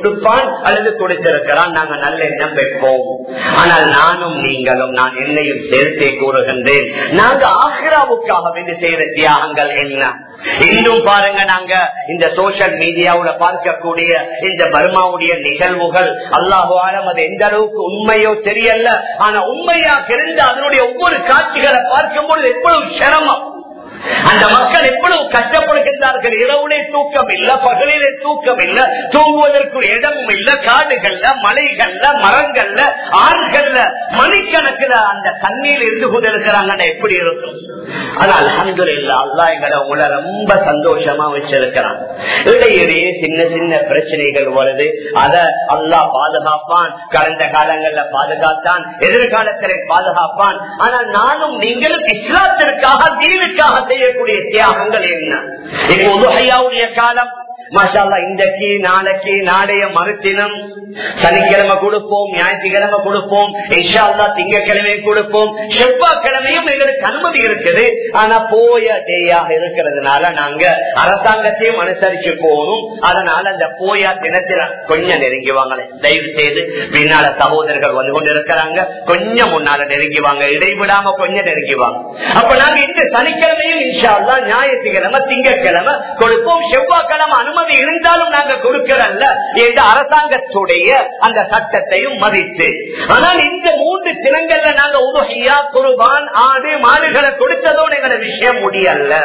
A: கொடுப்பான் அல்லது கொடுத்திருக்கிறான், நாங்க நல்ல எண்ணம் வைப்போம். ஆனால் நானும் நீங்களும், நான் என்னையும் சேர்த்தே கூறுகின்றேன், நாங்க ஆஹிராவுக்காக வேண்டி செய்யற தியாகங்கள் என்ன? இன்னும் பாருங்க, நாங்க இந்த சோசியல் மீடியாவுல பார்க்கக்கூடிய இந்த பர்மாவுடைய நிகழ்வுகள், அல்லாஹு ஆலம் அது எந்த அளவுக்கு உண்மையோ தெரியல, ஆனா உண்மையாக இருந்து அதனுடைய ஒவ்வொரு காட்சிகளை பார்க்கும்போது எவ்வளவு சிரமம், அந்த மக்கள் எவ்வளவு கஷ்டப்படுகின்றார்கள். இரவுலே தூக்கம் இல்ல, பகலிலே தூக்கம் இல்ல, தூங்குவதற்கு இடமும் இல்ல, காடுகள்ல, மலைகள்ல, மரங்கள்ல, ஆறுகள்ல மணிக்கணக்கில் அந்த தண்ணீர் இருந்து கொண்டிருக்கிறாங்க. எப்படி இருக்கும்? ஆனா அல்ஹம்துலில்லாஹ் அல்லாஹ் எங்களை உங்களை ரொம்ப சந்தோஷமா வச்சிருக்கிறான். இடையிடையே சின்ன சின்ன பிரச்சனைகள் வருது, அத அல்லாஹ் பாதுகாப்பான். கடந்த காலங்கள்ல பாதுகாத்தான், எதிர்காலத்திலே பாதுகாப்பான். ஆனால் நானும் நீங்களும் இஸ்லாத்திற்காக, தீனுக்காக செய்யக்கூடிய தியாகங்கள் என்ன? இப்போ உதுஹையாவுடைய காலம், மாஷா அல்லாஹ், இன்றைக்கு நாளைக்கு நாளைய மறுதினம் சனிக்கிழமை கொடுப்போம், ஞாயிற்றுக்கிழமை கொடுப்போம், இன்ஷா அல்லாஹ் திங்கட்கிழமை கொடுப்போம், செவ்வாய்க்கிழமையும் எங்களுக்கு அனுமதி இருக்குது. ஆனா போய டேயாக இருக்கிறதுனால நாங்க அரசாங்கத்தையும் அனுசரிச்சு போகணும். அதனால அந்த போயா தினத்துல கொஞ்சம் நெருங்கிவாங்களே, தயவு செய்து பின்னால சகோதரர்கள் வந்து கொண்டு இருக்கிறாங்க, கொஞ்சம் முன்னால நெருங்கிவாங்க, இடைவிடாம கொஞ்சம் நெருங்கிவாங்க. அப்ப நாங்க இந்த சனிக்கிழமையும் இன்ஷா அல்லாஹ், ஞாயிற்றுக்கிழமை திங்கட்கிழமை கொடுப்போம். செவ்வாய்க்கிழமை அனுமதி இருந்தாலும் நாங்க கொடுக்கிறல்ல என்ற அரசாங்கத்துடைய அந்த சட்டத்தையும் மதித்து. ஆனால் இந்த 3 தினங்கள்ல நாங்க உதுஹியா, குர்பான், ஆடு மாடுகளை கொடுத்ததோடு எங்களை விஷயம் முடியல.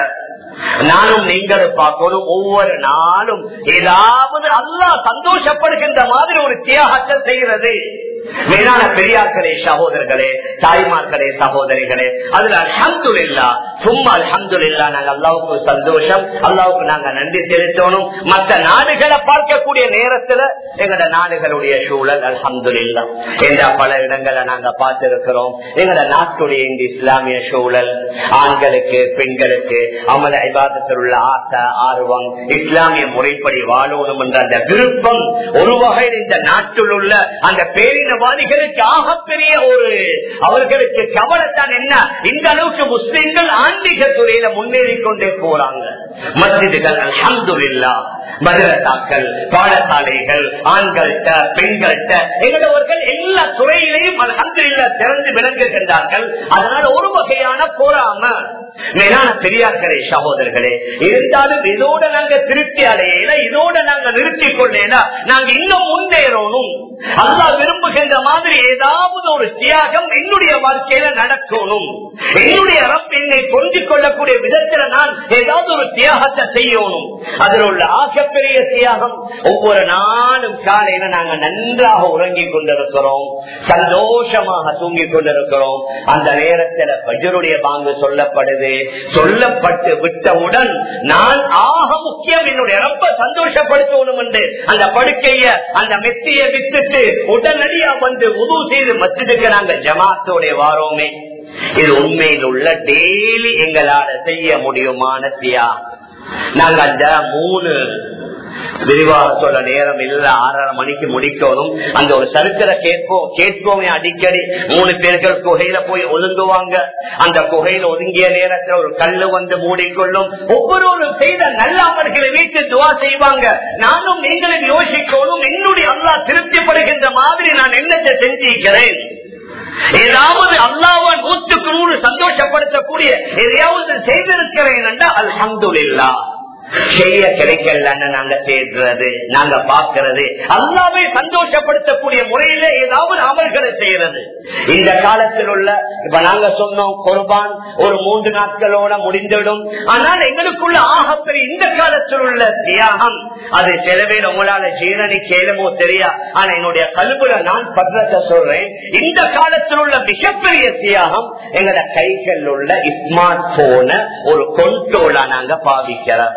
A: நானும் நீங்களும் பார்க்கணும், ஒவ்வொரு நாளும் ஏதாவது அல்லாஹ் சந்தோஷப்படுகின்ற மாதிரி ஒரு தியாகத்தை செய்கிறது. மேலான பெரியார்களே, சகோதரர்களே, தாய்மார்களே, சகோதரிகளே, அதுல அல்ஹம்துலில்லாஹ், சும்மா அல்ஹம்துலில்லாஹ், நாங்க அல்லாஹ்வுக்கு சந்தோஷம், அல்லாஹ்வுக்கு நாங்க நன்றி செலுத்தணும். மற்ற நாடுகளை பார்க்கக்கூடிய நேரத்துல எங்கட நாடுகளுடைய சூழல் அல்ஹம்துலில்லாஹ் என்ற பல இடங்களை நாங்க பார்த்திருக்கிறோம். எங்கட நாட்டுடைய இந்த இஸ்லாமிய சூழல், ஆண்களுக்கு பெண்களுக்கு அமல இபாதத்தில் உள்ள ஆசை, ஆர்வம், இஸ்லாமிய முறைப்படி வாழணும் என்ற அந்த விருப்பம், ஒரு வகையில் இந்த நாட்டில் உள்ள அந்த பேரினவாதிகளுக்கு ஆகப்பெரிய ஒரு அவர்களுக்கு கவலைத்தான் என்ன, இந்த அளவுக்கு முஸ்லிம்கள் ஆன்மீக துறையில முன்னேறி கொண்டே போறாங்க. மஸ்ஜிதுகள் அல்ஹம்துலில்லாஹ், மதரசாக்கள், பாடசாலைகள், ஆண்கள்கிட்ட பெண்கள்கிட்ட எங்களவர்கள் எல்லா துறையிலையும் அல்ஹம்துலில்லாஹ் திறந்து விளங்குகின்றார்கள். அதனால ஒரு வகையான போராம. மேலான பெரியார்களே, சகோதரர்களே, இருந்தாலும் இதோட நாங்க திருப்தி அடையல, இதோட நாங்க நிறுத்திக் கொள்ளல, நாங்க இன்னும் முன்னேறணும். அல்லாஹ் விரும்புகின்ற மாதிரி ஏதாவது ஒரு தியாகம் என்னுடைய வாழ்க்கையில நடக்கணும். என்னுடைய ரப் என்னை புரிஞ்சு கொள்ளக்கூடிய விதத்துல நான் ஏதாவது ஒரு தியாகத்தை செய்யணும். அதில் உள்ள ஆகப்பெரிய தியாகம், ஒவ்வொரு நாளும் காலையில நாங்க நன்றாக உறங்கிக் கொண்டிருக்கிறோம், சந்தோஷமாக தூங்கிக் கொண்டிருக்கிறோம். அந்த நேரத்தில் ஃபஜ்ருடைய பாங்கு சொல்லப்படுது. சொல்லப்பட்டு விட்டவுடன் நான் ஆக முக்கியம் என்னுடைய ரப்ப சந்தோஷப்படுத்தணும் என்று அந்த படுக்கைய, அந்த மெத்தியை விட்டுட்டு உடனடியா வந்து உது செய்து மஸ்ஜிதுக்கு நாங்க ஜமாத்தோட வாரோமே. இது உண்மையில் உள்ள டெய்லி எங்களால செய்ய முடியுமான தியாகம். நாங்க அந்த 3 விரிவாக சொல்ல நேரம் இல்ல, 6:30 மணிக்கு முடிக்கணும். அந்த ஒரு சருக்கரை கேட்போமே அடிக்கடி. 3 பேர்கள் குகையில போய் ஒதுங்குவாங்க. அந்த குகையில ஒதுங்கிய நேரத்தில் ஒரு கல்லு வந்து மூடிக்கொள்ளும். ஒவ்வொரு செய்த நல்ல அமல்களை வீட்டு துவா செய்வாங்க. நானும் நீங்களும் யோசிக்கணும், என்னுடைய அல்லாஹ் திருப்திப்படுகின்ற மாதிரி நான் என்னத்தை செஞ்சிருக்கிறேன். ஏதாவது அல்லாஹ்வை 100க்கு 100 சந்தோஷப்படுத்தக்கூடிய எதையாவது செய்திருக்கிறேன் என்றால் அல்ஹம்துலில்லாஹ். செய்ய கிடைக்கல நாங்க தேடுறது, நாங்க பாக்குறது, அல்லாஹ்வை சந்தோஷப்படுத்தக்கூடிய முறையில ஏதாவது அமல்களை செய்யறது. இந்த காலத்தில் உள்ள, இப்ப நாங்க சொன்னோம் குர்பான் ஒரு 3 நாட்களோட முடிந்துவிடும். ஆனால் எங்களுக்குள்ள ஆகப்பெரிய இந்த காலத்தில் உள்ள தியாகம், அது சில பேர் உங்களால ஜீரணி கேளுமோ தெரியா, ஆனா என்னுடைய கல்வில நான் பற்றத்தை சொல்றேன். இந்த காலத்தில் உள்ள மிகப்பெரிய தியாகம், எங்களோட கைகள் உள்ள ஸ்மார்ட் போன ஒரு கொண்டோலா நாங்க பாவிக்கிறோம்.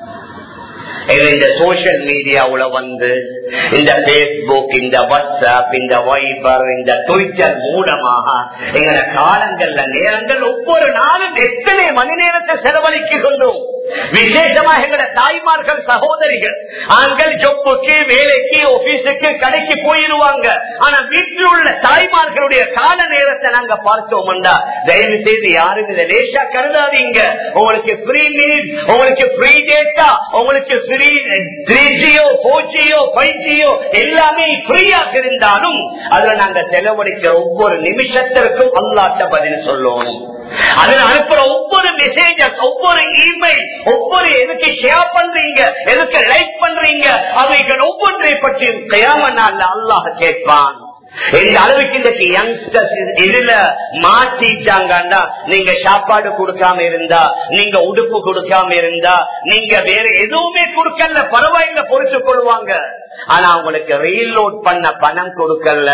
A: இந்த சோசியல் மீடியாவுல வந்து இந்த பேஸ்புக், இந்த வாட்ஸ்அப், இந்த வைபர், இந்த ட்விட்டர் மூலமாக எங்களோட காலங்கள்ல நேரங்கள் ஒவ்வொரு நாளும் எத்தனை மணி நேரத்தை செலவழிக்கின்றோம். விசேஷமாக எங்களோட தாய்மார்கள் சகோதரிகள் ஆண்கள் ஜொப்புக்கு வேலைக்கு ஆபீஸுக்கு கடைக்கு போயிடுவாங்க. ஆனா வீட்டில் உள்ள தாய்மார்களுடைய கால நேரத்தை நாங்க பார்த்தோம்டா தயவு செய்து யாரும் இதை லேசா கருதாதீங்க. உங்களுக்கு ஃப்ரீ நீட், உங்களுக்கு ஃப்ரீ டேட்டா, உங்களுக்கு ஃப்ரீ 3G 4G 5G எல்லாமே ஃப்ரீயாக இருந்தாலும் அதுல நாங்க செலவழிக்கிற ஒவ்வொரு நிமிஷத்திற்கும் அல்லாஹ்ட்ட பதில் சொல்லணும். அதுல அனுப்புற ஒவ்வொரு மெசேஜஸ், ஒவ்வொரு இமெயில், ஒவ்வொரு எதுக்கு ஷேர் பண்றீங்க, எதுக்கு லைக் பண்றீங்க, அவைகள் ஒவ்வொன்றை பற்றியும் கியாமத் நாள்ல அல்லாஹ் கேட்பான். இந்த அளவுக்கு இன்றைக்கு யங்ஸ்டர்ஸ் இதுல மாற்றிட்டாங்கன்னா, நீங்க சாப்பாடு கொடுக்காம இருந்தா, நீங்க உடுப்பு கொடுக்காம இருந்தா, நீங்க வேற எதுவுமே கொடுக்கல பரவாயில்ல பொறுத்து கொள்வாங்க. ஆனா அவங்களுக்கு ரீலோட் பண்ண பணம் கொடுக்கல,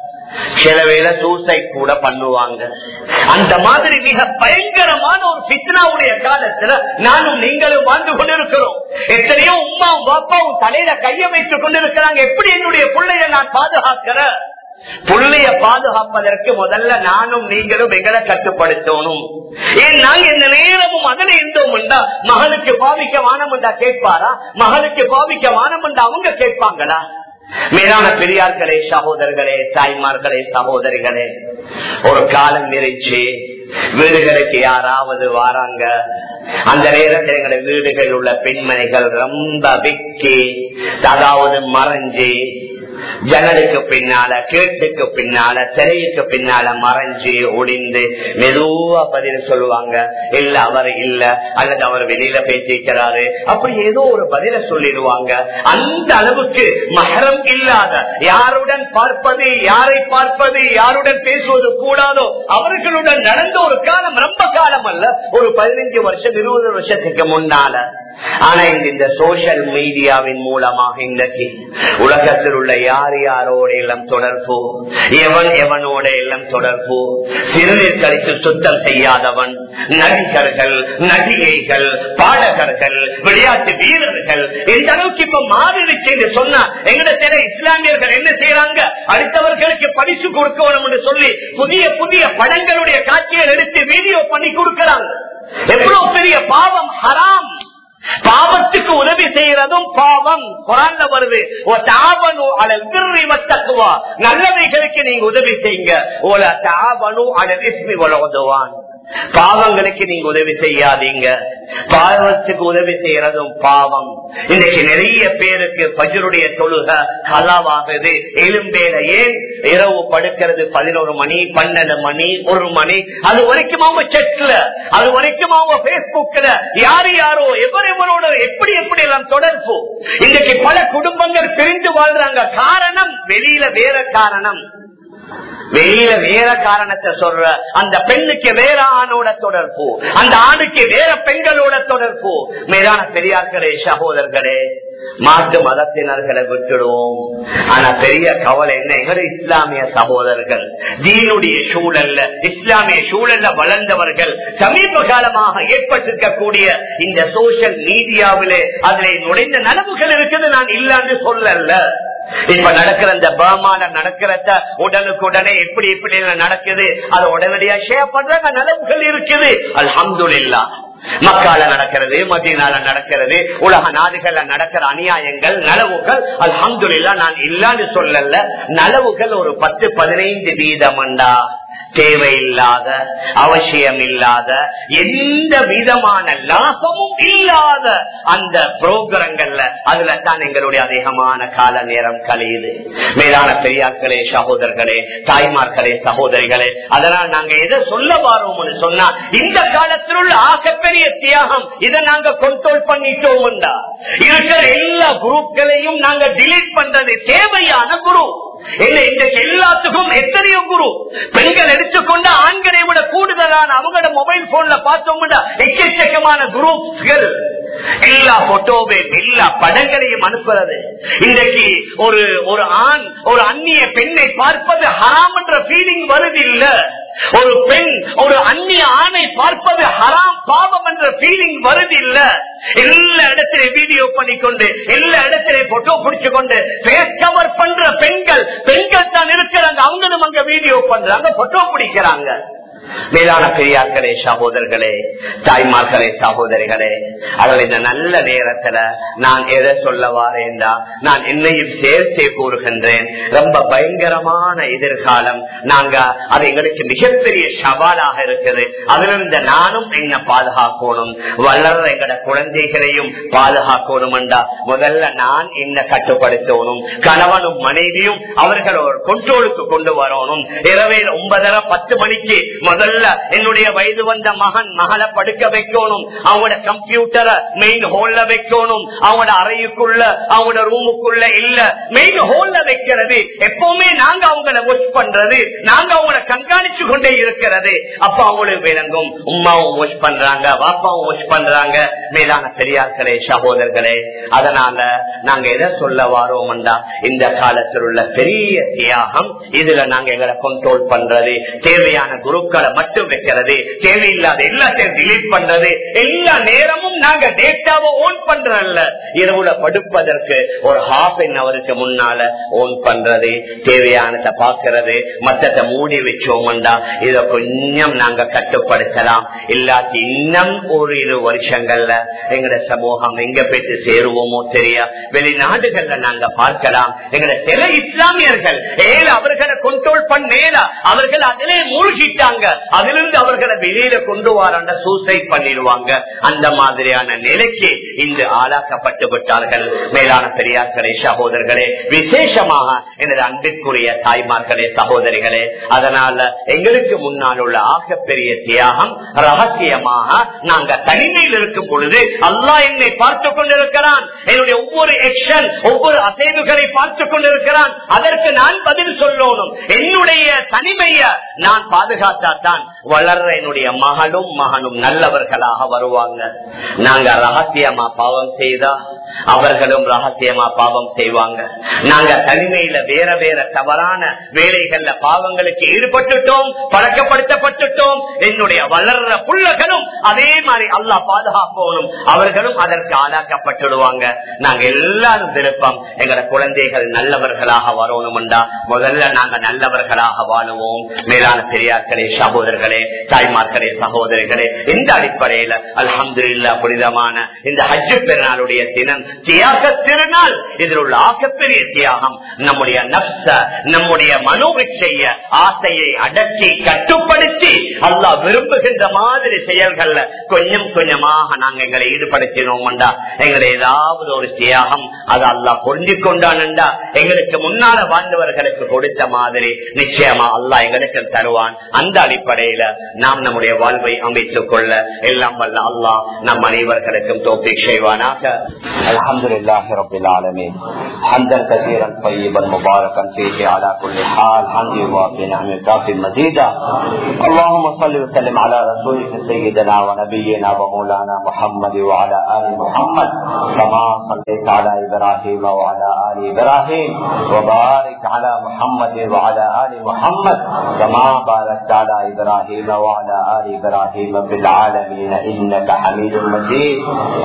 A: சில வேளை சூசைட் கூட பண்ணுவாங்க. அந்த மாதிரி மிக பயங்கரமான ஒரு ஃபித்னாவுடைய காலத்துல நானும் நீங்களும் வாழ்ந்து கொண்டிருக்கிறோம். எத்தனையோ உம்மாவும் பாப்பாவும் தலையில கைய வைத்துக் கொண்டிருக்கிறாங்க. எப்படி என்னுடைய பிள்ளைய நான் பாதுகாக்கிறேன்? புள்ளைய பாதுகாப்பதற்கு முதல்ல நானும் நீங்களும் எங்களை கட்டுப்படுத்தணும். ஏன்னா எந்த நேரமும் அதில் இருந்தோம்டா மகளுக்கு பாவிக்க வானம்டா கேட்பாரா? மகளுக்கு பாவிக்க வானம்டா அவங்க கேட்பாங்களா? மேலான பெரியார்களே, சகோதரர்களே, தாய்மார்களே, சகோதரிகளே, ஒரு காலம் நிறைச்சு வீடுகளுக்கு யாராவது வாராங்க. அந்த நேரத்தில் எங்களை வீடுகளில் உள்ள பெண்மணிகள் ரொம்ப விக்கி, அதாவது மறைஞ்சி, ஜன்னலுக்கு பின்னால, கேட்டுக்கு பின்னால, திரைக்கு பின்னால மறைஞ்சு ஒளிந்து மெதுவா பதில் சொல்லுவாங்க. இல்ல அவர் இல்ல, அல்லது அவர் வெளியில பேசிக்கிறாரு, அப்படி ஏதோ ஒரு பதில சொல்லிடுவாங்க. அந்த அளவுக்கு மஹரம் இல்லாத, யாருடன் பார்ப்பது, யாரை பார்ப்பது, யாருடன் பேசுவது கூடாதோ அவர்களுடன் நடந்த ஒரு காலம், ரொம்ப காலம் அல்ல, ஒரு 15 வருஷம் 20 வருஷத்துக்கு முன்னால. ஆனா இந்த சோசியல் மீடியாவின் மூலமாக இன்றைக்கு உலகத்தில் உள்ள யார் யாரோட எல்லாம் தொடர்பு, எவன் எவனோட எல்லாம் தொடர்பு, சிறுநீர் கழித்து சுத்தம் செய்யாதவன், நடிகர்கள், நடிகைகள், பாடகர்கள், விளையாட்டு வீரர்கள், இந்த அளவுக்கு இப்ப மாறிடுச்சு என்று சொன்னா எங்கிட்ட இஸ்லாமியர்கள் என்ன செய்யறாங்க? அடுத்தவர்களுக்கு பரிசு கொடுக்கணும் என்று சொல்லி புதிய புதிய படங்களுடைய காட்சிகள் எடுத்து வீடியோ பண்ணி கொடுக்கிறாங்க. எவ்வளவு பெரிய பாவம், ஹராம். பாவத்துக்கு உதவி செய்யறதும் பாவம். குர்ஆன்ல வருது, நல்லவைகளுக்கு நீங்க உதவி செய்யுங்க, பாவங்களுக்கு நீங்க உதவி செய்யாதீங்க. பாவத்துக்கு உதவி செய்யறதும் பாவம். இன்னைக்கு நிறைய பேருக்கு ஃபஜ்ருடைய தொழுகை கலாவாகுது. எலும்பேலையே இரவு படுக்கிறது 11 மணி, 12 மணி, 1 மணி. அது வரைக்கும் அவங்க செட்ல, அது வரைக்கும் அவங்க பேஸ்புக்ல யாரு யாரோ எவரோட எப்படி எப்படி எல்லாம் தொடர்பு. இன்னைக்கு பல குடும்பங்கள் பிரிந்து வாழ்றாங்க. காரணம் வெளியில வேற காரணம், வெளியில வேற காரணத்தை சொல்ற. அந்த பெண்ணுக்கு வேற ஆணோட தொடர்பு, அந்த ஆணுக்கு வேற பெண்களோட தொடர்பு. மேலான பெரியார்களே, சகோதரர்களே, மாற்று மதத்தினர்களை விட்டுடுவோம். ஆனா பெரிய கவலை என்ன? எங்களுடைய இஸ்லாமிய சகோதரர்கள் தீனுடைய சூழல்ல, இஸ்லாமிய சூழல்ல வளர்ந்தவர்கள் சமீப காலமாக ஏற்பட்டிருக்கக்கூடிய இந்த சோசியல் மீடியாவிலே அதிலே நுழைந்த நனவுகள் இருக்குது. நான் இல்லான்னு சொல்லல. இப்ப நடக்கிற இந்த பர்மால நடக்கிறத உடனுக்குடனே எப்படி எப்படி நடக்குது, அது உடனடியா ஷேர் பண்றாங்க. நலவுகள் இருக்குது, அல்ஹம்துலில்லாஹ். மக்கால நடக்கிறது, மதீனால நடக்கிறது, உலக நாடுகள்ல நடக்கிற அநியாயங்கள், நலவுகள் அல்ஹம்துலில்லாஹ். நான் இல்லான்னு சொல்லல. நலவுகள் ஒரு 10-15% தேவையில்லாத, அவசியம் இல்லாத, எந்த விதமான லாபமும் இல்லாத அந்த புரோகிரங்கள்ல அதுல தான் எங்களுடைய அதிகமான கால நேரம் கழியுது. மேலான பெரியார்களே, சகோதரர்களே, தாய்மார்களே, சகோதரிகளே, அதனால் நாங்க எதை சொல்ல வாரோம்னு சொன்னா, இந்த காலத்தில் உள்ள ஆகப்பெரிய தியாகம் இதை நாங்க கண்ட்ரோல் பண்ணிட்டோம்டா இருக்கிற எல்லா குரூப்களையும் நாங்க டிலீட் பண்றது தேவையான குரூப். இன்றைக்கு எல்லாத்துக்கும் எத்தனையோ குரு பெண்கள் எடுத்துக்கொண்ட ஆண்களை விட கூடுதலான அவங்களோட மொபைல் போன்ல பார்த்தோம்னா எக்கச்சக்கமான குரூப்கள். எல்லா போட்டோவையும் எல்லா படங்களையும் அனுப்புறது. இன்றைக்கு ஒரு ஆண் ஒரு அந்நிய பெண்ணை பார்ப்பது ஹராம் என்ற ஃபீலிங் வருது இல்ல. ஒரு பெண் ஒரு அந்நிய ஆணை பார்ப்பது ஹராம், பாவம் என்ற ஃபீலிங் வருது இல்ல. எல்லா இடத்திலையும் வீடியோ பண்ணிக்கொண்டு, எல்லா இடத்திலையும் போட்டோ பிடிச்சு கொண்டு ஃபேஸ் கவர் பண்ற பெண்கள் தான் இருக்கிறாங்க. அவங்களும் அங்க வீடியோ பண்றாங்க, போட்டோ பிடிக்கிறாங்க. மேலான பெரியார்களே, சகோதரர்களே, தாய்மார்களே, சகோதரிகளே, அதில் இந்த நல்ல நேரத்துல நான் எதை சொல்ல வாரேன்டா, நான் என்னையும் சேர்த்தே கூறுகின்றேன். ரொம்ப பயங்கரமான எதிர்காலம். நாங்க அது எங்களுக்கு மிகப்பெரிய சவாலாக இருக்குது. அதிலிருந்து நானும் என்ன பாதுகாக்கணும், வளர்ற எங்கட குழந்தைகளையும் பாதுகாக்கணும். முதல்ல நான் என்ன கட்டுப்படுத்தணும், கணவனும் மனைவியும் அவர்கள் ஒரு கண்ட்ரோலுக்கு கொண்டு வரணும். இரவில் 9:30-10 மணிக்கு முதல்ல என்னுடைய வயது வந்த மகளை படுக்க வைக்கணும். அவங்களோட கம்ப்யூட்டரை மெயின் ஹோல்ல வைக்கணும். அவங்களோட அறையுக்குள்ள, அவங்களோட ரூமுக்குள்ள இல்ல, மெயின் ஹோல்ல வைக்கிறது. எப்பவுமே நாங்க அவங்கள வாட்ச் பண்றது, நாங்க அவங்கள கண்காணிச்சு கொண்டே இருக்கிறது. அப்ப அவங்களுக்கு விளங்கும், உமாவும் வாட்ச் பண்றாங்க, பாப்பாவும் வாட்ச் பண்றாங்க. மேலான பெரியார்களே, சகோதரர்களே, அதனால நாங்க எதை சொல்ல வாரோம்டா, இந்த காலத்தில் உள்ள பெரிய தியாகம் இதுல நாங்க எங்களை கண்ட்ரோல் பண்றது, தேவையான குருக்களை மட்டும் வைக்கிறது, தேவையில்லாத எல்லாத்தையும் டிலீட் பண்றது, எல்லா நேரமும் நாங்க டேட்டாவை ஓன் பண்றோம்ல, இரவுல படுப்பதற்கு ஒரு ஹாஃப் அன் அவருக்கு முன்னால ஓன் பண்றது, தேவையானதை பாக்குறது, மத்தத்தை மூடி வச்சோம்டா இத கொஞ்சம் நாங்க கட்டுப்படுத்தலாம். இல்லாட்டி இன்னும் ஒரு 2 வருஷங்கள்ல எங்கட சமூகம் எங்க போயிட்டு சேருவோமோ தெரியா. வெளிநாடுகள்ல நாங்க பார்க்கலாம், எங்கட சில இஸ்லாமியர்கள் அவர்களை கண்ட்ரோல் பண்ணேல, அவர்கள் அதிலே மூழ்கிட்டாங்க. அதிலிருந்து அவர்களை வெளியில கொண்டு வராண்ட சூசைட் பண்ணிடுவாங்க. அந்த மாதிரியான நிலைக்கு இன்று ஆளாக்கப்பட்டு விட்டார்கள். மேலான பெரியார்களே, சகோதரர்களே, விசேஷமாக எனது அன்பிற்குரிய தாய்மார்களே, சகோதரிகளே, அதனால எங்களுக்கு முன்னால் உள்ள ஆகப்பெரிய தியாகம் ரகசியமாக நாங்க தனிமையில் இருக்கும் பொழுது அல்லாஹ் என்னை பார்த்து கொண்டிருக்கிறான். என்னுடைய ஒவ்வொரு ஆக்ஷன், ஒவ்வொரு அசைவுகளை பார்த்து கொண்டிருக்கிறான். அதற்கு நான் பதில் சொல்லணும். என்னுடைய தனிமையை நான் பாதுகாத்தான் வளர்ற என்னுடைய மகனும் நல்லவர்களாக வருவாங்க. நாங்க ரகசியமா பாவம் செய்தா அவர்களும் ரகசியமா பாவம் செய்வாங்க. நாங்க தனிமையில வேற வேற தவறான வேலைகள்ல பாவங்களுக்கு ஈடுபட்டுட்டோம், பழக்கப்படுத்தப்பட்டுட்டோம். என்னுடைய வளர்ற புள்ளகளும் அதே மாதிரி அல்லாஹ் பாதுகாப்போனும், அவர்களும் அதற்கு ஆளாக்கப்பட்டுடுவாங்க. நாங்க எல்லாரும் விருப்பம் எங்களோட குழந்தைகள் நல்லவர்களாக வரணும்டா முதல்ல நாங்க நல்லவர்களாக வாழுவோம். மேலான பெரியார்களே, சகோதரர்களே, தாய்மார்களே, சகோதரிகளே, இந்த அடிப்படையில அல்ஹம்துலில்லாஹ் புனிதமான இந்த ஹஜ் பெருநாளுடைய தினம் தியாக திருநாள். இதில் உள்ள ஆகப்பெரிய தியாகம் நம்முடைய நப்ச, நம்முடைய மனோவிச்சைய ஆசையை அடக்கி கட்டுப்படுத்தி அல்லாஹ் விரும்புகின்ற மாதிரி செயல்கள்ல கொஞ்சம் கொஞ்சமாக நாங்க எங்களை ஈடுபடுத்தினோம்டா எங்களை ஏதாவது ஒரு தியாகம் அது அல்லாஹ் புரிஞ்சு கொண்டான்டா எங்களுக்கு முன்னால வாழ்ந்தவர்களுக்கு கொடுத்த மாதிரி நிச்சயமா அல்லாஹ் எங்களுக்கு தருவான். அந்த அடிப்படையில நாம் நம்முடைய வாழ்வை அமைத்துக் கொள்ள எல்லாம் வல்ல அல்லாஹ் நம் அனைவர்களுக்கும் தௌஃபீக் செய்வானாக. அல்ஹம்துலில்லாஹி ரப்பில் ஆலமீன். ஹம்தன் கஸீரன் طيبا مباركا فيه على كل حال حمد وافي نعمه كافي مزيدا. اللهم صل وسلم على رسولك سيدنا ونبينا ومولانا محمد وعلى ال محمد كما صليت على ابراهيم وعلى ال ابراهيم وبارك على محمد وعلى ال محمد كما باركت على ابراهيم وعلى ال ابراهيم في العالمين انك حميد مجيد.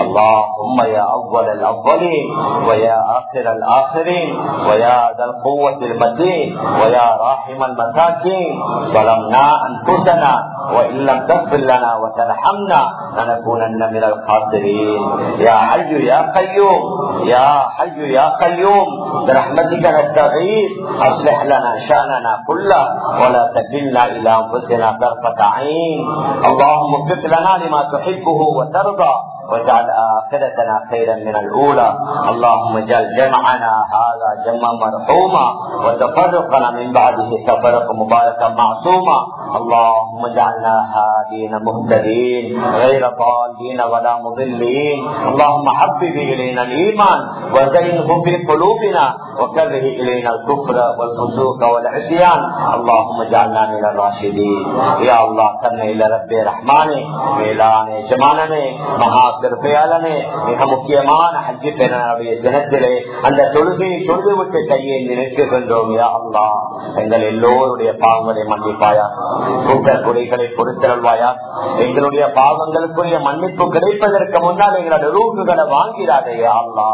A: اللهم يا اول الاولين ويا اخر الاخرين ويا ذا القوه المتين ويا راحم المساكين ظلمنا انفسنا وان لم تغفر لنا وترحمنا لنكونن من الخاسرين. يا حي يا قيوم يا حي يا قيوم برحمتك نستغيث اصلح لنا شاننا كله ولا تكلنا الى انفسنا طرفه عين. اللهم وفق لنا لما تحبه وترضى واجعل آخرتنا خيرا من الأولى. اللهم اجعل جمعنا هذا جمعا مرحوما وتفرقنا من بعده تفرقا مباركا معصوما. اللهم اجعلنا هادين مهتدين غير ضالين ولا مضلين. اللهم حبب إلينا الإيمان وزينه في قلوبنا وكره إلينا الكفر والفسوق والعصيان. اللهم اجعلنا من الراشدين. يا الله كرنا إلى ربي رحماني ميلاني جمانني مها கிருபையாளனே, மிக முக்கியமான ஹஜ் பெருநாளுடைய தினத்திலே அந்த தொழுகையை தொழுது விட்டு கையை நினைக்கின்றோம். யா அல்லாஹ் எங்கள் எல்லோருடைய பாவங்களை மன்னிப்பாயா, கூட்ட குறைகளை பொறுத்தருள்வாயா. எங்களுடைய பாவங்களுக்குரிய மன்னிப்பு கிடைப்பதற்கு முன்னால் எங்களுடைய ரூகுகளை வாங்கிறாதே யா அல்லாஹ்.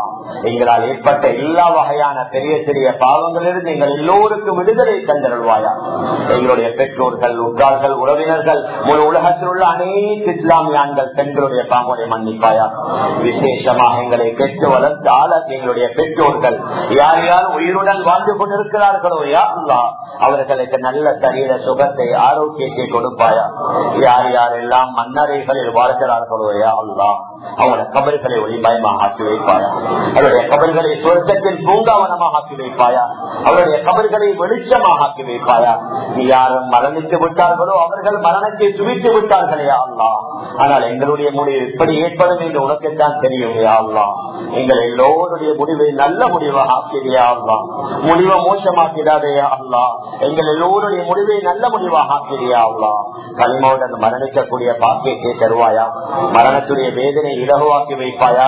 A: எங்களால் ஏற்பட்ட எல்லா வகையான பெரிய சிறிய பாவங்களிலிருந்து எங்கள் எல்லோருக்கும் விடுதலை தந்தருள்வாயா. எங்களுடைய பெற்றோர்கள், உற்றார்கள், உறவினர்கள், முழு உலகத்தில் உள்ள அனைத்து இஸ்லாமிய ஆண்கள் பெண்களுடைய பாவங்களை மன்னிப்பாயா. விசேஷமாக எங்களை பெற்று வளர்த்த ஆளாக எங்களுடைய பெற்றோர்கள் யார் யார் உயிருடன் வாழ்ந்து கொண்டிருக்கிறார்களோ யா அல்லாஹ் அவர்களுக்கு நல்ல சரீர சுகத்தை, ஆரோக்கியத்தை கொடுப்பாயா. யார் யாரெல்லாம் மன்னரைகளில் வாழ்கிறார்களோ யா அல்லாஹ் அவருடைய கபர்களை ஒளிமயமாக ஆக்கி வைப்பாயா. அவருடைய கபர்களை சொர்க்கத்தில் பூங்காவனமாக ஆக்கி வைப்பாயா. அவருடைய கபர்களை வெளிச்சமாக ஆக்கி வைப்பாயா. நீ யாரும் மரணித்து விட்டார்களோ அவர்கள் மரணத்தை சுவித்து விட்டார்களே அல்லாஹ். ஆனால் எங்களுடைய முடிவு எப்படி ஏற்படும் என்று உனக்குத்தான் தெரியும் யா அல்லாஹ். எங்கள் எல்லோருடைய முடிவை நல்ல முடிவாக ஆக்கிறியா அல்லாஹ். முடிவை மோசமாக்கிறாதே அல்லாஹ். எங்கள் எல்லோருடைய முடிவை நல்ல முடிவாக ஆக்கிறியா அல்லாஹ். களிமாவுடன் மரணிக்கக்கூடிய பாக்கியத்தை தருவாயா. மரணத்துடைய வேதனை இலகுவாக்கி வைப்பாயா.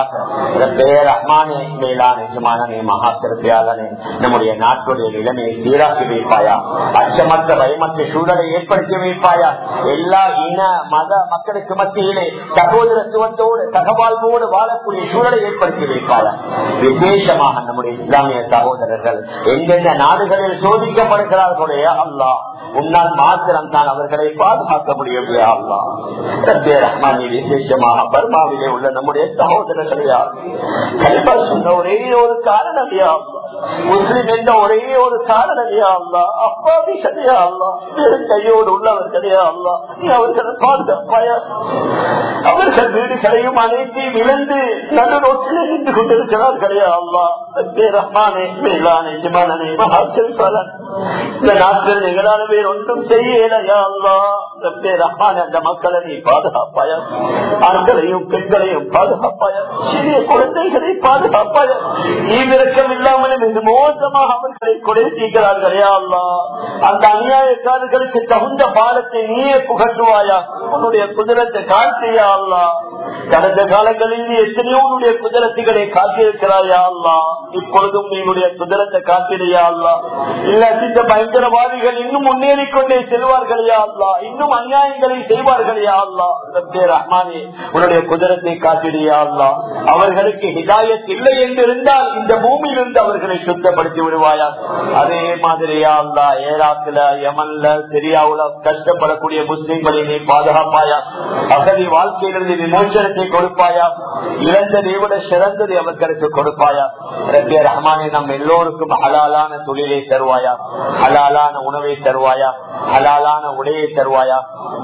A: ரஹ்மானே மேலான எஜமானனே மகா சிறப்பியாளனே நம்முடைய நாட்டுடைய நிலைமையை சீராக்கி வைப்பாயா. அச்சமற்ற பயமற்ற சூழலை ஏற்படுத்தி வைப்பாயா. எல்லா இன மத மக்களுக்கு மத்தியிலே சகோதரத்துவத்தோடு சகவாழ்வோடு வாழக்கூடிய சூழலை ஏற்படுத்தி வைப்பாயா. விசேஷமாக நம்முடைய இஸ்லாமிய சகோதரர்கள் எந்தெந்த நாடுகளில் சோதிக்கப்படுகிறார்களே அல்லாஹ் உன்னால் மாத்திரம் தான் அவர்களை பாதுகாக்க முடியும் அல்லாஹ். ரஹ்மானே விசேஷமாக பர்மாவிலே உள்ள நம்முடைய சகோதரர்களையா கலிமா சொன்ன ஒரே ஒரு காரணம் முஸ்லிம் என்ற ஒரே ஒரு காரணம் அப்பாவி சரியா அல்லா கையோடு உள்ளவர்களையா அல்லா நீ அவர்களை பாதுகாப்பாயா. அவர்கள் வீடுகளையும் அனைத்தையும் இழந்து நடு ரோட்டிலே நின்று கொண்டிருக்கிறார்களையா அல்லா. ரஹ்மானே மேலானே ஜமானனே மகா செல்வலன் இந்த நாட்டில் எங்களான பேர் ஒன்றும் செய்யலையா அல்லா. ரஹ்மான் அந்த மக்களை நீ பாதுகாப்பாயா. ஆண்களையும் பெண்களையும் பாதுகாப்பாயா. சிறிய குழந்தைகளை பாதுகாப்பாயா. நீ விரக்கம் இல்லாமலும் இது மோசமாக அவர்களை கொலை செய்கிறார்களே அல்லா. அந்த அநியாயக்காரர்களுக்கு தகுந்த பாலத்தை நீயே புகட்டுவாயா. உன்னுடைய குதிரத்தை காட்டியா அல்லா. கடந்த காலங்களில் எத்தனையோ உன்னுடைய குதிரத்துகளை காட்டியிருக்கிறாயா அல்லா. இப்பொழுதும் நீங்களுடைய குதிரத்தை காட்டிடையா அல்லா. இல்ல இந்த பயங்கரவாதிகள் இன்னும் முன்னேறி கொண்டே செல்வார்களையா அல்லா. இன்னும் அநியாயங்களை செய்வார்களையா அல்லா. ரஹ்மானே உன்னுடைய குதிரத்தை காட்டிடையா அல்லா. அவர்களுக்கு ஹிதாயத் இல்லை என்று இருந்தால் இந்த பூமியிலிருந்து அவர்களை சுத்தப்படுத்தி விடுவாயா. அதே மாதிரியா அல்லா ஈராக்ல, யமன்ல, சிரியாவுல கஷ்டப்படக்கூடிய முஸ்லிம்களை நீ பாதுகாப்பாயா. அகதி வாழ்க்கையிலிருந்து விமோசனத்தை கொடுப்பாயா. இழந்ததை விட சிறந்ததை அவர்களுக்கு கொடுப்பாயா. ரப்பே ரஹ்மானே நம் எல்லோருக்கும் ஹலாலான தொழிலை தருவாயா. ஹலாலான உணவை தருவாயா. ஹலாலான உடையை தருவாயா.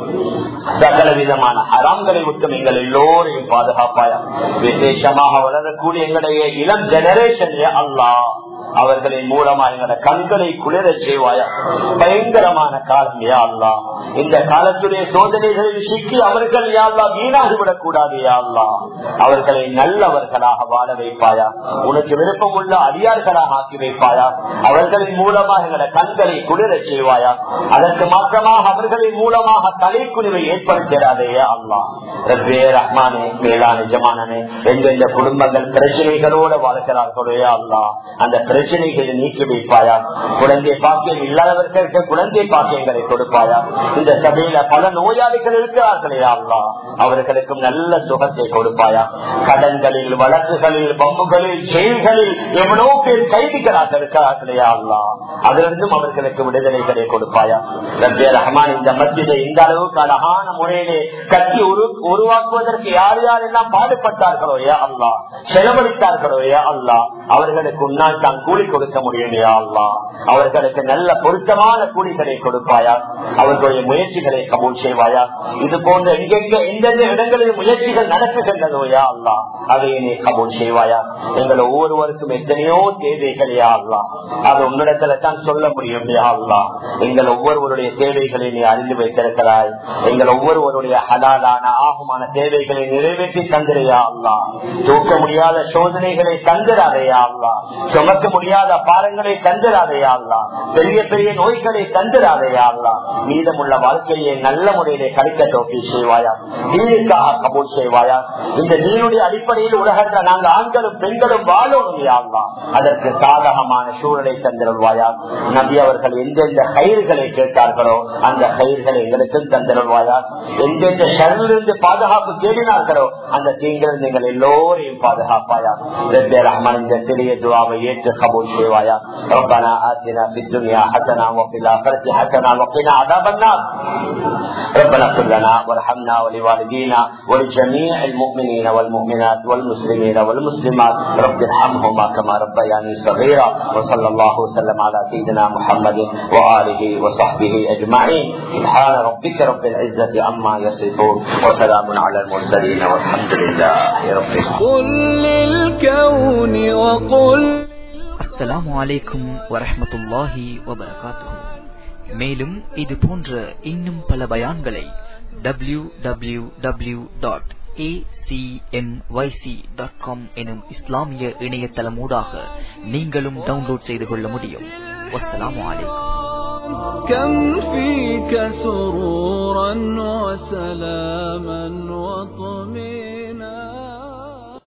A: சகல விதமான ஹராம்களை விட்டு எங்கள் எல்லோரையும் பாதுகாப்பாயா. விசேஷமாக வளரக்கூடிய எங்களுடைய இளம் ஜெனரேஷன் அல்லாஹ் அவர்களின் மூலமா எங்களோட கண்களை குளிர செய்வாயா. பயங்கரமான காலம் யா அல்லா. இந்த காலத்துடைய சோதனைகளில் சிக்கி அவர்கள் யா அல்லா வீணாகிவிடக் கூடாது யா அல்லா. அவர்களை நல்லவர்களாக வாழ வைப்பாயா. உனக்கு விருப்பம் உள்ள அடியார்களாக ஆக்கி வைப்பாயா. அவர்களின் மூலமாக எங்களோட கண்களை குளிர செய்வாயா. அதற்கு மாற்றமாக அவர்களின் மூலமாக தலைக்குனிவை ஏற்படுத்தாதே யா அல்லா. ரப்பே ரஹ்மானே மேலான ஜமானனே எந்தெந்த குடும்பங்கள் பிரச்சனைகளோடு வாழ்கிறார்களோ யா அல்லா அந்த பிரச்சனைகளை நீக்கி வைப்பாயா. குழந்தை பாக்கியம் இல்லாதவர்களுக்கு குழந்தை பாக்கியங்களை கொடுப்பாயா. இந்த சபையில பல நோயாளிகள் இருக்கிறார்களே அல்லா அவர்களுக்கும் நல்ல சுகத்தை கொடுப்பாயா. கடன்களில், வழக்குகளில், பம்புகளில், ஜெயில்களில் எவ்வளவு பேர் கைதிகளாக இருக்கிறார்களே அல்லா அதிலிருந்தும் அவர்களுக்கு விடுதலைகளை கொடுப்பாயா. ரப்பே ரஹ்மான் இந்த மஸ்ஜிதை இந்த அளவுக்கு அழகான முறையிலே கட்டி உருவாக்குவதற்கு யார் யாரெல்லாம் பாடுபட்டார்களோ யா அல்லா, செலவழித்தார்களோ யா அல்லா அவர்களுக்கு உன்னால் தான் கூலி கொடுக்க முடியும் யா அல்லா. அவர்களுக்கு நல்ல பொருத்தமான கூலிகளை கொடுப்பாயா. அவர்களுடைய முயற்சிகளை கபூல் செய்வாயா. இது போன்ற எந்தெந்த இடங்களில் முயற்சிகள் நடக்குகின்றதோ யா அல்லா அதையே நீ கபூல் செய்வாயா. எங்கள் ஒவ்வொருவருக்கும் எத்தனையோ தேவைகள் யா அல்லா அது உன்னிடத்துல தான் சொல்ல முடியும் யா அல்லா. எங்கள் ஒவ்வொருவருடைய தேவைகளை நீ அறிந்து வைத்திருக்கிறாய். எங்கள் ஒவ்வொருவருடைய ஹலாலான ஆகுமான தேவைகளை நிறைவேற்றி தந்திரையா அல்லா. தூக்க முடியாத சோதனைகளை தந்திராதையா அல்லா. சுமக்க முடியாத பாரங்களை தந்திராதையா அல்லா. பெரிய பெரிய நோய்களை தந்திராதையா அல்லா. மீதமுள்ள வாழ்க்கையை நல்ல முறையிலே கழிக்க தோக்கி செய்வாயா. நீனுக்காக கபூல் செய்வாயா. இந்த நீனுடைய அடிப்படையில் உலகத்தில் நாங்கள் ஆண்களும் பெண்களும் வாழணும் யா அல்லா. அதற்கு சாதகமான சூழலை தந்திருவாயா. நபி அவர்கள் எந்தெந்த கயிறுகளை கேட்டார்களோ அந்த கயிறுகளை எங்களுக்கும் தந்திருவாயா. எந்தெந்த ஷர்ரிலிருந்து பாதுகாப்பு தேடினார்களோ அந்த தீங்கிலிருந்து எங்கள் எல்லோரையும் பாதுகாப்பாயா. ரஹ்மான் இந்த சிறிய துஆவை ஏற்று கபூல் செய்வாயா. ربنا آتنا في الدنيا حسنة وفي الآخرة حسنة وقنا عذاب النار. ربنا اغفر لنا وارحمنا ولوالدينا ولجميع المؤمنين والمؤمنات والمسلمين والمسلمات رب ارحمهما كما ربياني صغيرا. وصلى الله وسلم على سيدنا محمد وآله وصحبه أجمعين. سبحان ربك رب العزة عما يصفون وسلام على المرسلين والحمد لله رب العالمين.
B: قل للكون وقل.
C: அஸ்ஸலாமு அலைக்கும் வரஹ்மத்துல்லாஹி வபரகாத்துஹு. மேலும் இது போன்ற இன்னும் பல பயான்களை www.acmyc.com எனும் இஸ்லாமிய இணையதளமூடாக நீங்களும் டவுன்லோட் செய்து கொள்ள முடியும். வஸ்ஸலாமு அலைக்கும்.
B: كم فيك سرورا وسلاما وطمئنا